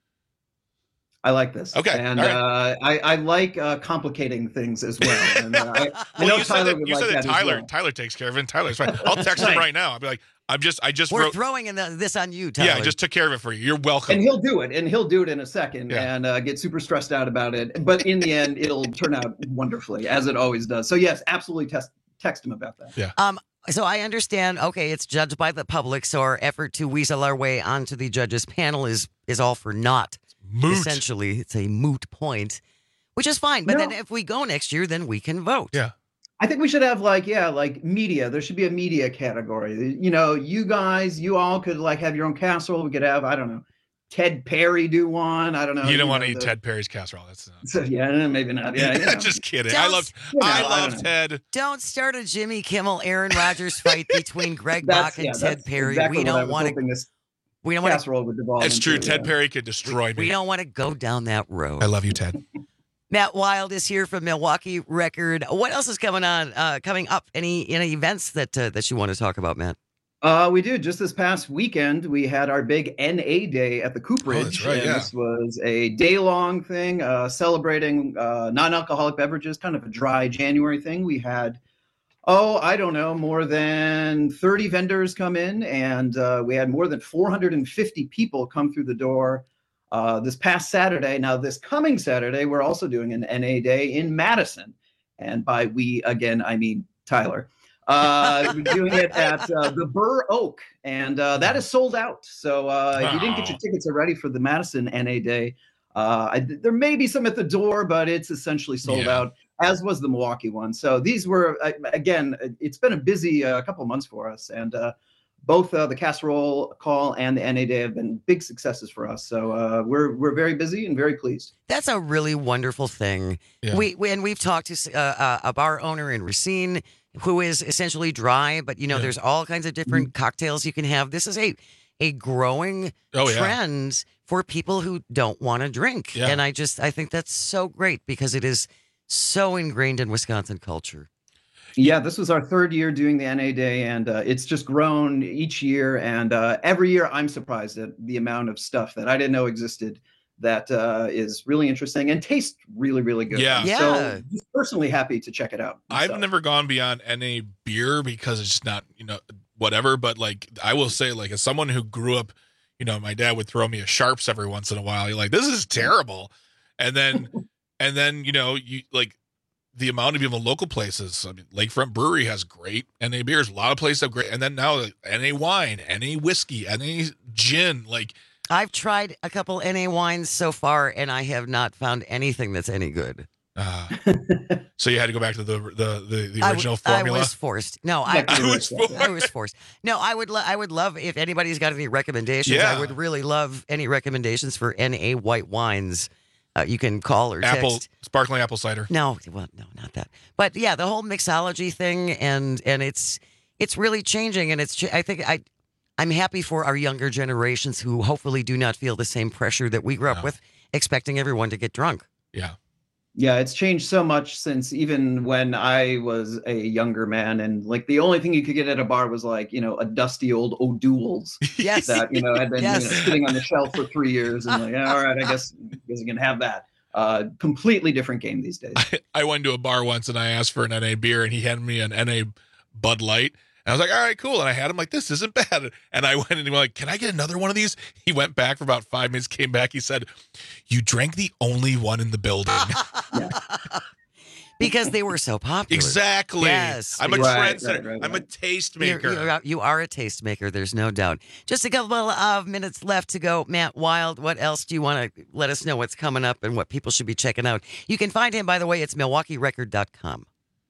I like this. Okay, And all right. uh, I, I like uh, complicating things as well. And, uh, I, I Well, know you said Tyler that, would you like said that that as Tyler well. Tyler takes care of it. And Tyler's fine. I'll text him Right. right now. I'll be like, I'm just I just We're wrote. throwing in the, this on you, Tyler. Yeah, I just took care of it for you. You're welcome. And he'll do it, and he'll do it in a second, Yeah. and uh, get super stressed out about it. But in the end, it'll turn out wonderfully, as it always does. So yes, absolutely test, text him about that. Yeah. Um, so I understand, okay, it's judged by the public, so our effort to weasel our way onto the judges panel is is all for naught. Moot. Essentially, it's a moot point, which is fine. But No. then if we go next year, then we can vote. Yeah. I think we should have like, yeah, like media. There should be a media category. You know, you guys, you all could like have your own casserole. We could have, I don't know, Ted Perry do one. I don't know. You don't want to know, eat the- Ted Perry's casserole. That's not. So, yeah, maybe not. Yeah, you know. Just kidding. Don't- I love you know, I I love don't know. Ted. Don't start a Jimmy Kimmel, Aaron Rodgers fight between Greg That's, Bach and yeah, Ted that's Perry. exactly we what I don't was want to. hoping this We don't want to. casserole would devolve It's true. into, Ted yeah. Perry could destroy me. We don't want to go down that road. I love you, Ted. Matt Wild is here from Milwaukee Record. What else is coming on? Uh, coming up? Any any events that uh, that you want to talk about, Matt? Uh, we do. Just this past weekend, we had our big N A Day at the Cooperage. Oh, that's right, and yeah. This was a day-long thing uh, celebrating uh, non-alcoholic beverages, kind of a dry January thing. We had, oh, I don't know, more than thirty vendors come in, and uh, we had more than four hundred fifty people come through the door uh, this past Saturday. Now, this coming Saturday, we're also doing an N A Day in Madison. And by we, again, I mean Tyler. Uh, we're doing it at uh, the Burr Oak, and uh, that is sold out. So uh, if you didn't get your Wow. tickets already for the Madison N A Day, uh, I, there may be some at the door, but it's essentially sold Yeah. out, as was the Milwaukee one. So these were, uh, again, it's been a busy uh, couple months for us, and uh, both uh, the Casserole Call and the N A Day have been big successes for us. So uh, we're we're very busy and very pleased. That's a really wonderful thing. Yeah. We, we and we've talked to uh, uh, a bar owner in Racine who is essentially dry, but you know, Yeah. there's all kinds of different cocktails you can have. This is a a growing Oh, yeah. trend for people who don't want to drink, Yeah. and I just I think that's so great because it is so ingrained in Wisconsin culture. Yeah, this was our third year doing the N A Day, and uh, it's just grown each year. And uh, every year, I'm surprised at the amount of stuff that I didn't know existed that uh, is really interesting and tastes really, really good. Yeah. Yeah. So just personally happy to check it out. I've myself. never gone beyond N A beer because it's just not, you know, whatever. But like, I will say, like, as someone who grew up, you know, my dad would throw me a Sharps every once in a while. You're like, this is terrible. And then, and then, you know, you like the amount of even local places. I mean, Lakefront Brewery has great N A beers. A lot of places have great. And then now like, N A wine, N A whiskey, N A gin, like, I've tried a couple N A wines so far, and I have not found anything that's any good. Uh, so you had to go back to the the the, the I original w- formula. I was forced. No, I, I was forced. I was forced. No, I would. Lo- I would love if anybody's got any recommendations. Yeah. I would really love any recommendations for N A white wines. Uh, you can call or text. Apple sparkling apple cider. No, well, no, not that. But yeah, the whole mixology thing, and and it's it's really changing, and it's. Ch- I think I. I'm happy for our younger generations who hopefully do not feel the same pressure that we grew up No. with, expecting everyone to get drunk. Yeah. Yeah, it's changed so much since even when I was a younger man, and like the only thing you could get at a bar was like, you know, a dusty old O'Doul's Yes. that, you know, had been Yes. you know, sitting on the shelf for three years. And like, yeah, all right, I guess you guys can have that. Uh, completely different game these days. I went to a bar once and I asked for an N A beer and he handed me an N A Bud Light. And I was like, all right, cool. And I had him like, this isn't bad. And I went and he was like, can I get another one of these? He went back for about five minutes, came back. He said, you drank the only one in the building. Because they were so popular. Exactly. Yes. I'm a Right, trendsetter. right, right, I'm a right. tastemaker. You're, you're, you are a tastemaker. There's no doubt. Just a couple of minutes left to go. Matt Wild, what else do you want to let us know what's coming up and what people should be checking out? You can find him, by the way, it's milwaukee record dot com.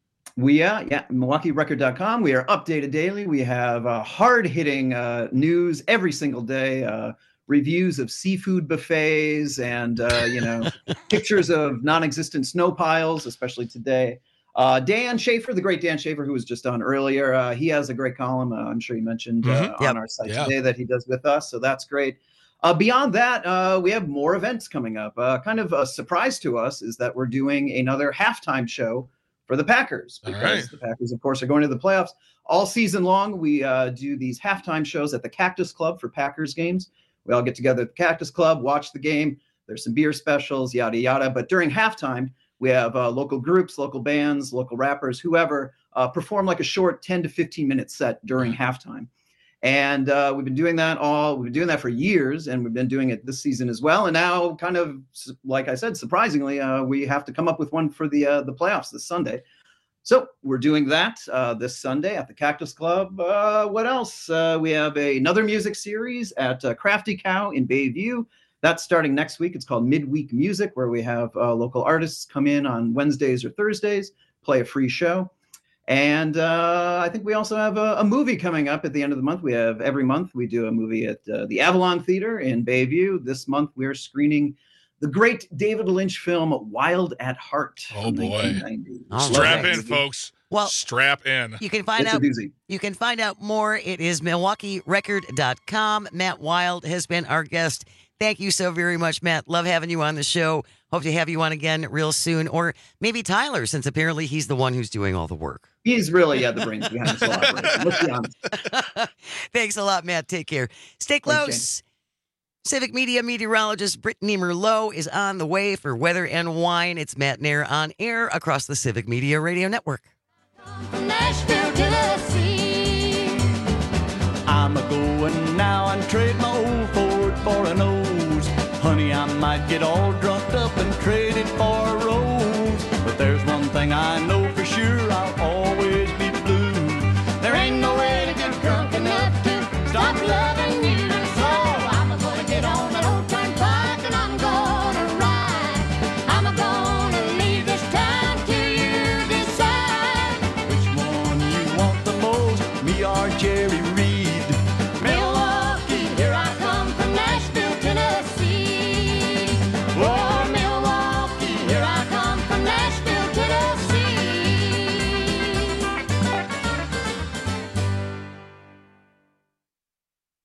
We uh yeah, milwaukee record dot com. We are updated daily. We have uh, hard-hitting uh, news every single day. Uh, reviews of seafood buffets and uh, you know pictures of non-existent snow piles, especially today. Uh, Dan Schaefer, the great Dan Schaefer, who was just on earlier, uh, he has a great column. Uh, I'm sure you mentioned uh, Mhm. on Yep. our site Yeah. today that he does with us. So that's great. Uh, beyond that, uh, we have more events coming up. Uh, kind of a surprise to us is that we're doing another halftime show for the Packers All because right. the Packers, of course, are going to the playoffs all season long. We uh, do these halftime shows at the Cactus Club for Packers games. We all get together at the Cactus Club, watch the game. There's some beer specials, yada, yada. But during halftime, we have uh, local groups, local bands, local rappers, whoever uh, perform like a short ten to fifteen minute set during halftime. And uh, we've been doing that all, we've been doing that for years, and we've been doing it this season as well. And now, kind of, like I said, surprisingly, uh, we have to come up with one for the uh, the playoffs this Sunday. So we're doing that uh, this Sunday at the Cactus Club. Uh, what else? Uh, we have a, another music series at uh, Crafty Cow in Bayview. That's starting next week. It's called Midweek Music, where we have uh, local artists come in on Wednesdays or Thursdays, play a free show. And uh, I think we also have a, a movie coming up at the end of the month. We have every month we do a movie at uh, the Avalon Theater in Bayview. This month we're screening the great David Lynch film Wild at Heart. Oh, from boy. nineteen ninety. All Strap right. in, folks. Well, Strap in. You can find It's a out doozy. you can find out more. It is milwaukee record dot com. Matt Wild has been our guest. Thank you so very much, Matt. Love having you on the show. Hope to have you on again real soon. Or maybe Tyler, since apparently he's the one who's doing all the work. He's really, yeah, the brains behind this whole operation. Let's be honest. Thanks a lot, Matt. Take care. Stay Thanks, close. Civic Media meteorologist Brittany Merlot is on the way for Weather and Wine. It's Matt Nair on air across the Civic Media Radio Network. Nashville, Tennessee. I'm a going now and trade my old Ford for a nose. Honey, I might get all drunk up and trade it for a rose. But there's one thing I know for sure, I'll always be blue. There ain't no way to get drunk enough to stop loving you. So I'm gonna get on that old turnpike and I'm gonna ride. I'm gonna leave this town till you decide which one you want the most, me or Jerry Reed. Milwaukee, here I come from Nashville, Tennessee. Oh, Milwaukee, here I come from Nashville, Tennessee.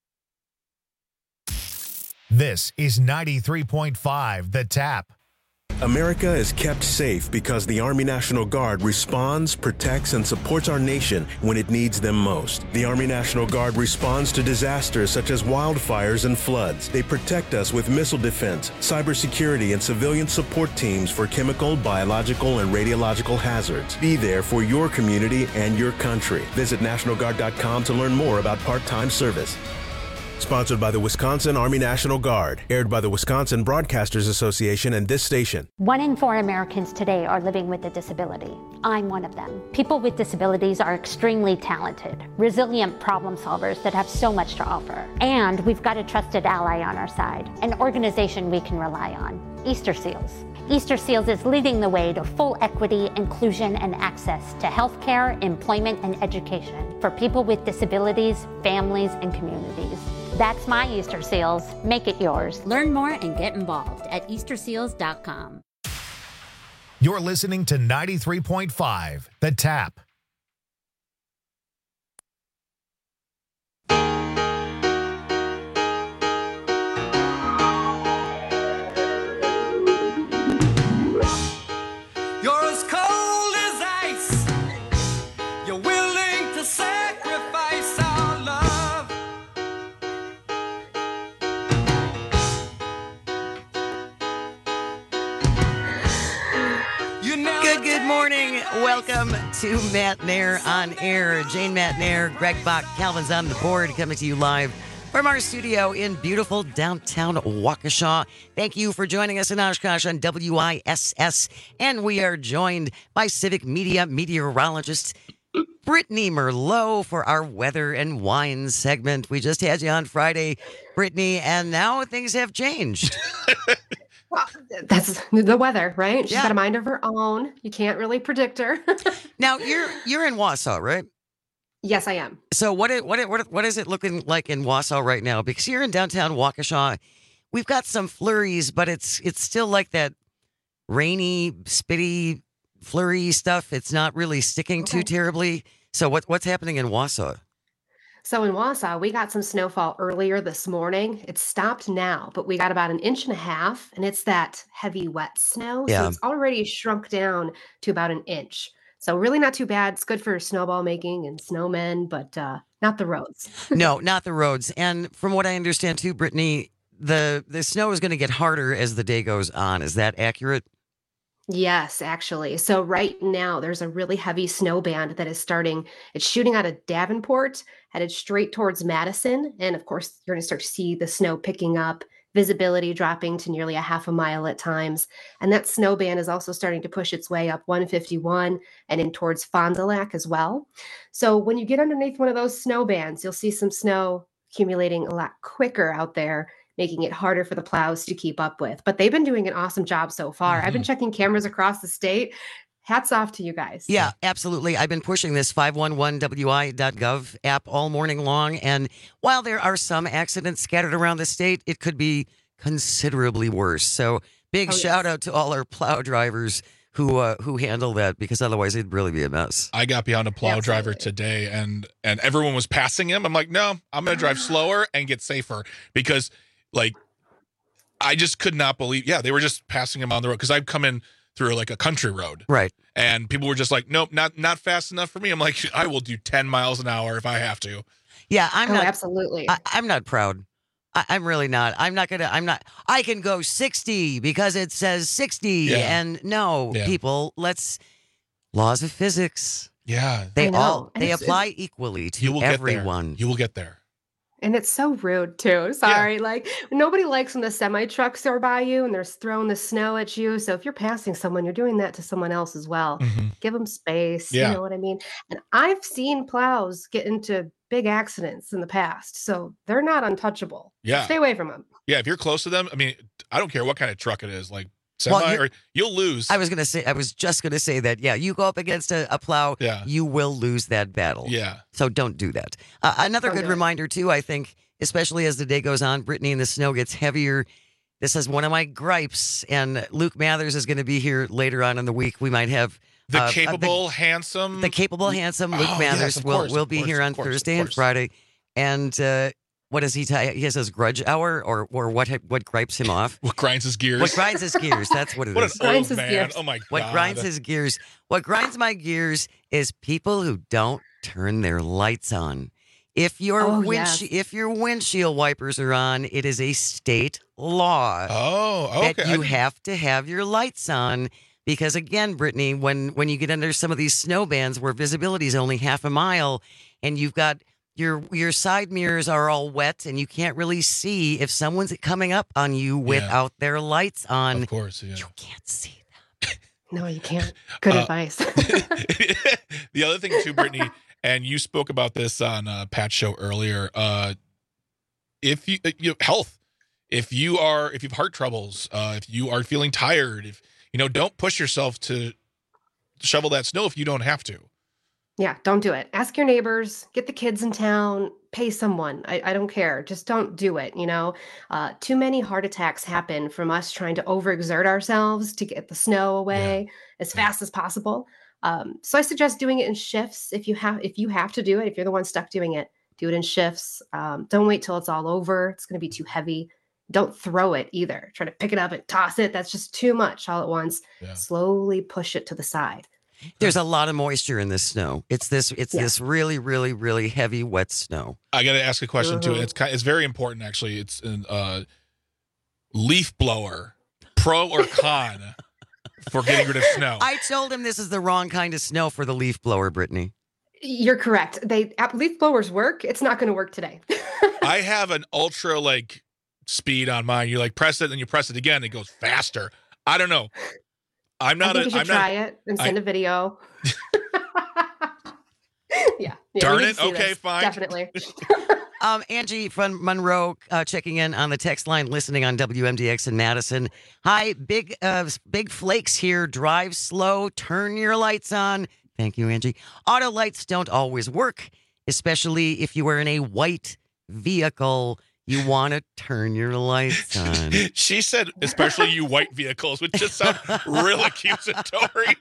This is ninety-three point five The Tap. America is kept safe because the Army National Guard responds, protects, and supports our nation when it needs them most. The Army National Guard responds to disasters such as wildfires and floods. They protect us with missile defense, cybersecurity, and civilian support teams for chemical, biological, and radiological hazards. Be there for your community and your country. Visit National Guard dot com to learn more about part-time service. Sponsored by the Wisconsin Army National Guard. Aired by the Wisconsin Broadcasters Association and this station. One in four Americans today are living with a disability. I'm one of them. People with disabilities are extremely talented, resilient problem solvers that have so much to offer. And we've got a trusted ally on our side, an organization we can rely on, Easter Seals. Easter Seals is leading the way to full equity, inclusion, and access to healthcare, employment, and education for people with disabilities, families, and communities. That's my Easter Seals. Make it yours. Learn more and get involved at Easter Seals dot com. You're listening to ninety-three point five, The Tap. You're as cold as ice. You're willing to sacrifice our love. Good, good morning. Welcome to Matt Nair on Air. Jane Matt Nair, Greg Bach, Calvin's on the board, coming to you live from our studio in beautiful downtown Waukesha. Thank you for joining us in Oshkosh on W I S S. And we are joined by Civic Media meteorologist Brittany Merlot for our weather and wine segment. We just had you on Friday, Brittany, and now things have changed. Well, that's the weather, right? She's Yeah. got a mind of her own. You can't really predict her. Now you're you're in Wausau, right? Yes, I am. So what it, what it, what it- what is it looking like in Wausau right now? Because here in downtown Waukesha, we've got some flurries, but it's it's still like that rainy, spitty, flurry stuff. It's not really sticking too terribly. So what what's happening in Wausau? So in Wausau, we got some snowfall earlier this morning. It's stopped now, but we got about an inch and a half, and it's that heavy, wet snow. Yeah. So it's already shrunk down to about an inch. So really not too bad. It's good for snowball making and snowmen, but uh, not the roads. No, not the roads. And from what I understand too, Brittany, the the snow is going to get harder as the day goes on. Is that accurate? Yes, actually. So right now there's a really heavy snow band that is starting. It's shooting out of Davenport, headed straight towards Madison. And of course, you're going to start to see the snow picking up, visibility dropping to nearly a half a mile at times. And that snow band is also starting to push its way up one fifty-one and in towards Fond du Lac as well. So when you get underneath one of those snow bands, you'll see some snow accumulating a lot quicker out there, making it harder for the plows to keep up with. But they've been doing an awesome job so far. I've been checking cameras across the state. Hats off to you guys. Yeah, absolutely. I've been pushing this five one one W I dot gov app all morning long. And while there are some accidents scattered around the state, it could be considerably worse. So big Oh, yes. shout out to all our plow drivers who uh, who handle that, because otherwise it'd really be a mess. I got behind a plow driver today, and and everyone was passing him. I'm like, no, I'm going to drive slower and get safer, because, like, I just could not believe. Yeah, they were just passing him on the road, because I've come in through like a country road, right? And people were just like, nope, not not fast enough for me. I'm like, I will do ten miles an hour if I have to. Yeah, I'm Oh, not absolutely. I, I'm not proud. I, I'm really not. I'm not gonna. I'm not. I can go sixty because it says sixty, Yeah. and no, Yeah. people. Let's laws of physics. Yeah, They I know. all And they it's- apply equally to You will get there. everyone. You will get there. And it's so rude too. Sorry. Like nobody likes when the semi trucks are by you and they're throwing the snow at you. So if you're passing someone, you're doing that to someone else as well. Mhm. Give them space. Yeah. You know what I mean? And I've seen plows get into big accidents in the past. So they're not untouchable. Yeah. Stay away from them. Yeah, if you're close to them, I mean, I don't care what kind of truck it is, like semi, Well, you- or you'll lose. I was gonna say. I was just gonna say that. Yeah, you go up against a, a plow, Yeah. you will lose that battle. Yeah. So don't do that. Uh, another Don't good do it. reminder too, I think, especially as the day goes on, Brittany, and the snow gets heavier. This is one of my gripes, and Luke Mathers is going to be here later on in the week. We might have The uh, a big- capable, handsome, the capable, handsome Luke Oh, Mathers yes, of will course, will of be course, here on of course, of Thursday and course. Friday, and uh, what does he tie? He has his grudge hour, or or what? What gripes him off? What grinds his gears? What grinds his gears? That's what it what is. An old man. Oh my god! What grinds his gears? What grinds my gears is people who don't turn their lights on. If your Oh, windshield, yes. if your windshield wipers are on, it is a state law. Oh, okay. That you have to have your lights on. Because again, Brittany, when, when you get under some of these snow bands where visibility is only half a mile and you've got your your side mirrors are all wet and you can't really see if someone's coming up on you without their lights on. Of course, yeah. You can't see No, you can't. Good Uh, advice. The other thing too, Brittany, and you spoke about this on uh, Pat's show earlier. Uh, if you, uh, you health, if you are, if you have heart troubles, uh, if you are feeling tired, if you know, don't push yourself to shovel that snow if you don't have to. Yeah, don't do it. Ask your neighbors, get the kids in town, pay someone. I, I don't care. Just don't do it. You know, uh, too many heart attacks happen from us trying to overexert ourselves to get the snow away as fast as possible. Um, so I suggest doing it in shifts. If you have, if you have to do it, if you're the one stuck doing it, do it in shifts. Um, don't wait till it's all over. It's going to be too heavy. Don't throw it either. Try to pick it up and toss it. That's just too much all at once. Yeah. Slowly push it to the side. There's a lot of moisture in this snow. It's this. It's Yeah. this really, really, really heavy, wet snow. I got to ask a question too. Mhm. It's kind, it's very important actually. It's an uh, leaf blower, pro or con for getting rid of snow. I told him this is the wrong kind of snow for the leaf blower, Brittany. You're correct. They app- leaf blowers work. It's not going to work today. I have an ultra like speed on mine. You like press it and you press it again, it goes faster. I don't know. I'm not I think a you should I'm try not it and send I- a video. yeah. yeah. Darn we need it. to see Okay, this. fine. Definitely. Um, Angie from Monroe uh, checking in on the text line, listening on W M D X in Madison. Hi, big uh, big flakes here. Drive slow. Turn your lights on. Thank you, Angie. Auto lights don't always work, especially if you are in a white vehicle. You want to turn your lights on. She said, especially you white vehicles, which just sound real accusatory.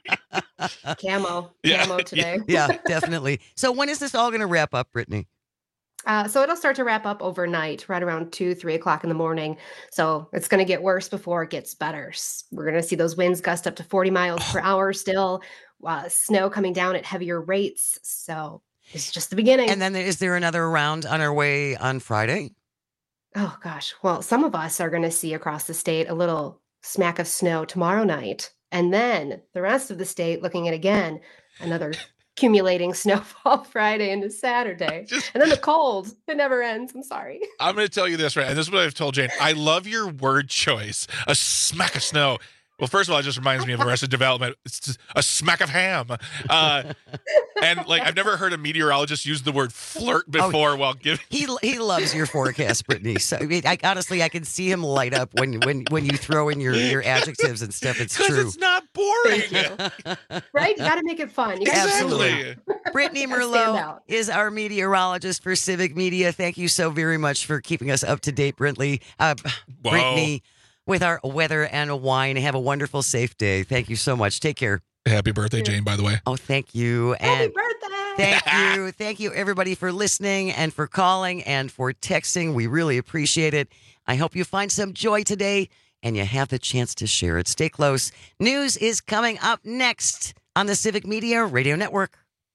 Camo. Yeah. Camo today. Yeah, definitely. So when is this all going to wrap up, Brittany? Uh, so it'll start to wrap up overnight, right around two, three o'clock in the morning. So it's going to get worse before it gets better. S- We're going to see those winds gust up to forty miles per hour still, uh, snow coming down at heavier rates. So it's just the beginning. And then there- is there another round on our way on Friday? Oh gosh. Well, some of us are going to see across the state a little smack of snow tomorrow night. And then the rest of the state looking at again another accumulating snowfall Friday into Saturday. and then the cold. It never ends. I'm sorry. I'm going to tell you this, right? And this is what I've told Jane. I love your word choice. A smack of snow. Well, first of all, it just reminds me of Arrested Development. It's just a smack of ham. Uh, and like, I've never heard a meteorologist use the word flirt before while giving. He he loves your forecast, Brittany. So I, mean, I honestly, I can see him light up when when when you throw in your your adjectives and stuff. It's true. It's not boring. Right? You got to make it fun. You gotta Exactly. change it. Brittany Gotta stand Merlot out. is our meteorologist for Civic Media. Thank you so very much for keeping us up to date, Brintley. Uh, Whoa. Brittany, with our weather and wine. Have a wonderful, safe day. Thank you so much. Take care. Happy birthday, Jane, by the way. Oh, thank you. Happy And birthday. thank you. Thank you, everybody, for listening and for calling and for texting. We really appreciate it. I hope you find some joy today and you have the chance to share it. Stay close. News is coming up next on the Civic Media Radio Network.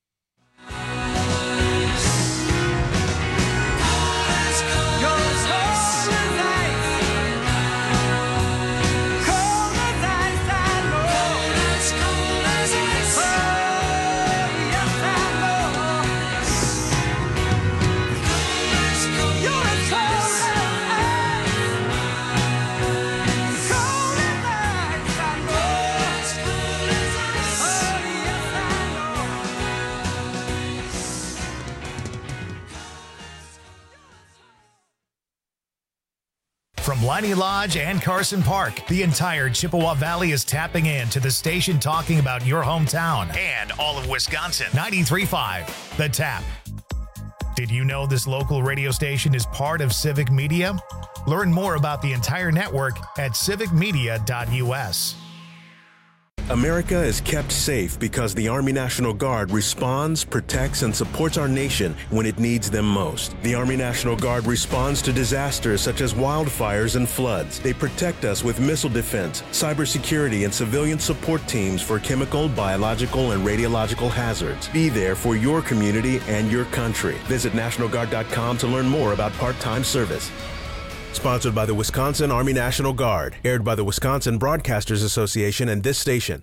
From Leinie Lodge and Carson Park, the entire Chippewa Valley is tapping in to the station talking about your hometown and all of Wisconsin. ninety-three point five, The Tap. Did you know this local radio station is part of Civic Media? Learn more about the entire network at civic media dot u s. America is kept safe because the Army National Guard responds, protects, and supports our nation when it needs them most. The Army National Guard responds to disasters such as wildfires and floods. They protect us with missile defense, cybersecurity, and civilian support teams for chemical, biological, and radiological hazards. Be there for your community and your country. Visit National Guard dot com to learn more about part-time service. Sponsored by the Wisconsin Army National Guard. Aired by the Wisconsin Broadcasters Association and this station.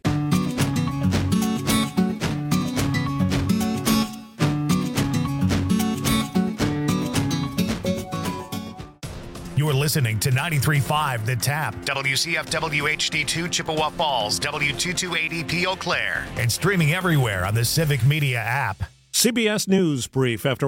You're listening to ninety-three point five The Tap, W C F W H D two Chippewa Falls, W two two eight E P Eau Claire, and streaming everywhere on the Civic Media app. C B S News Brief after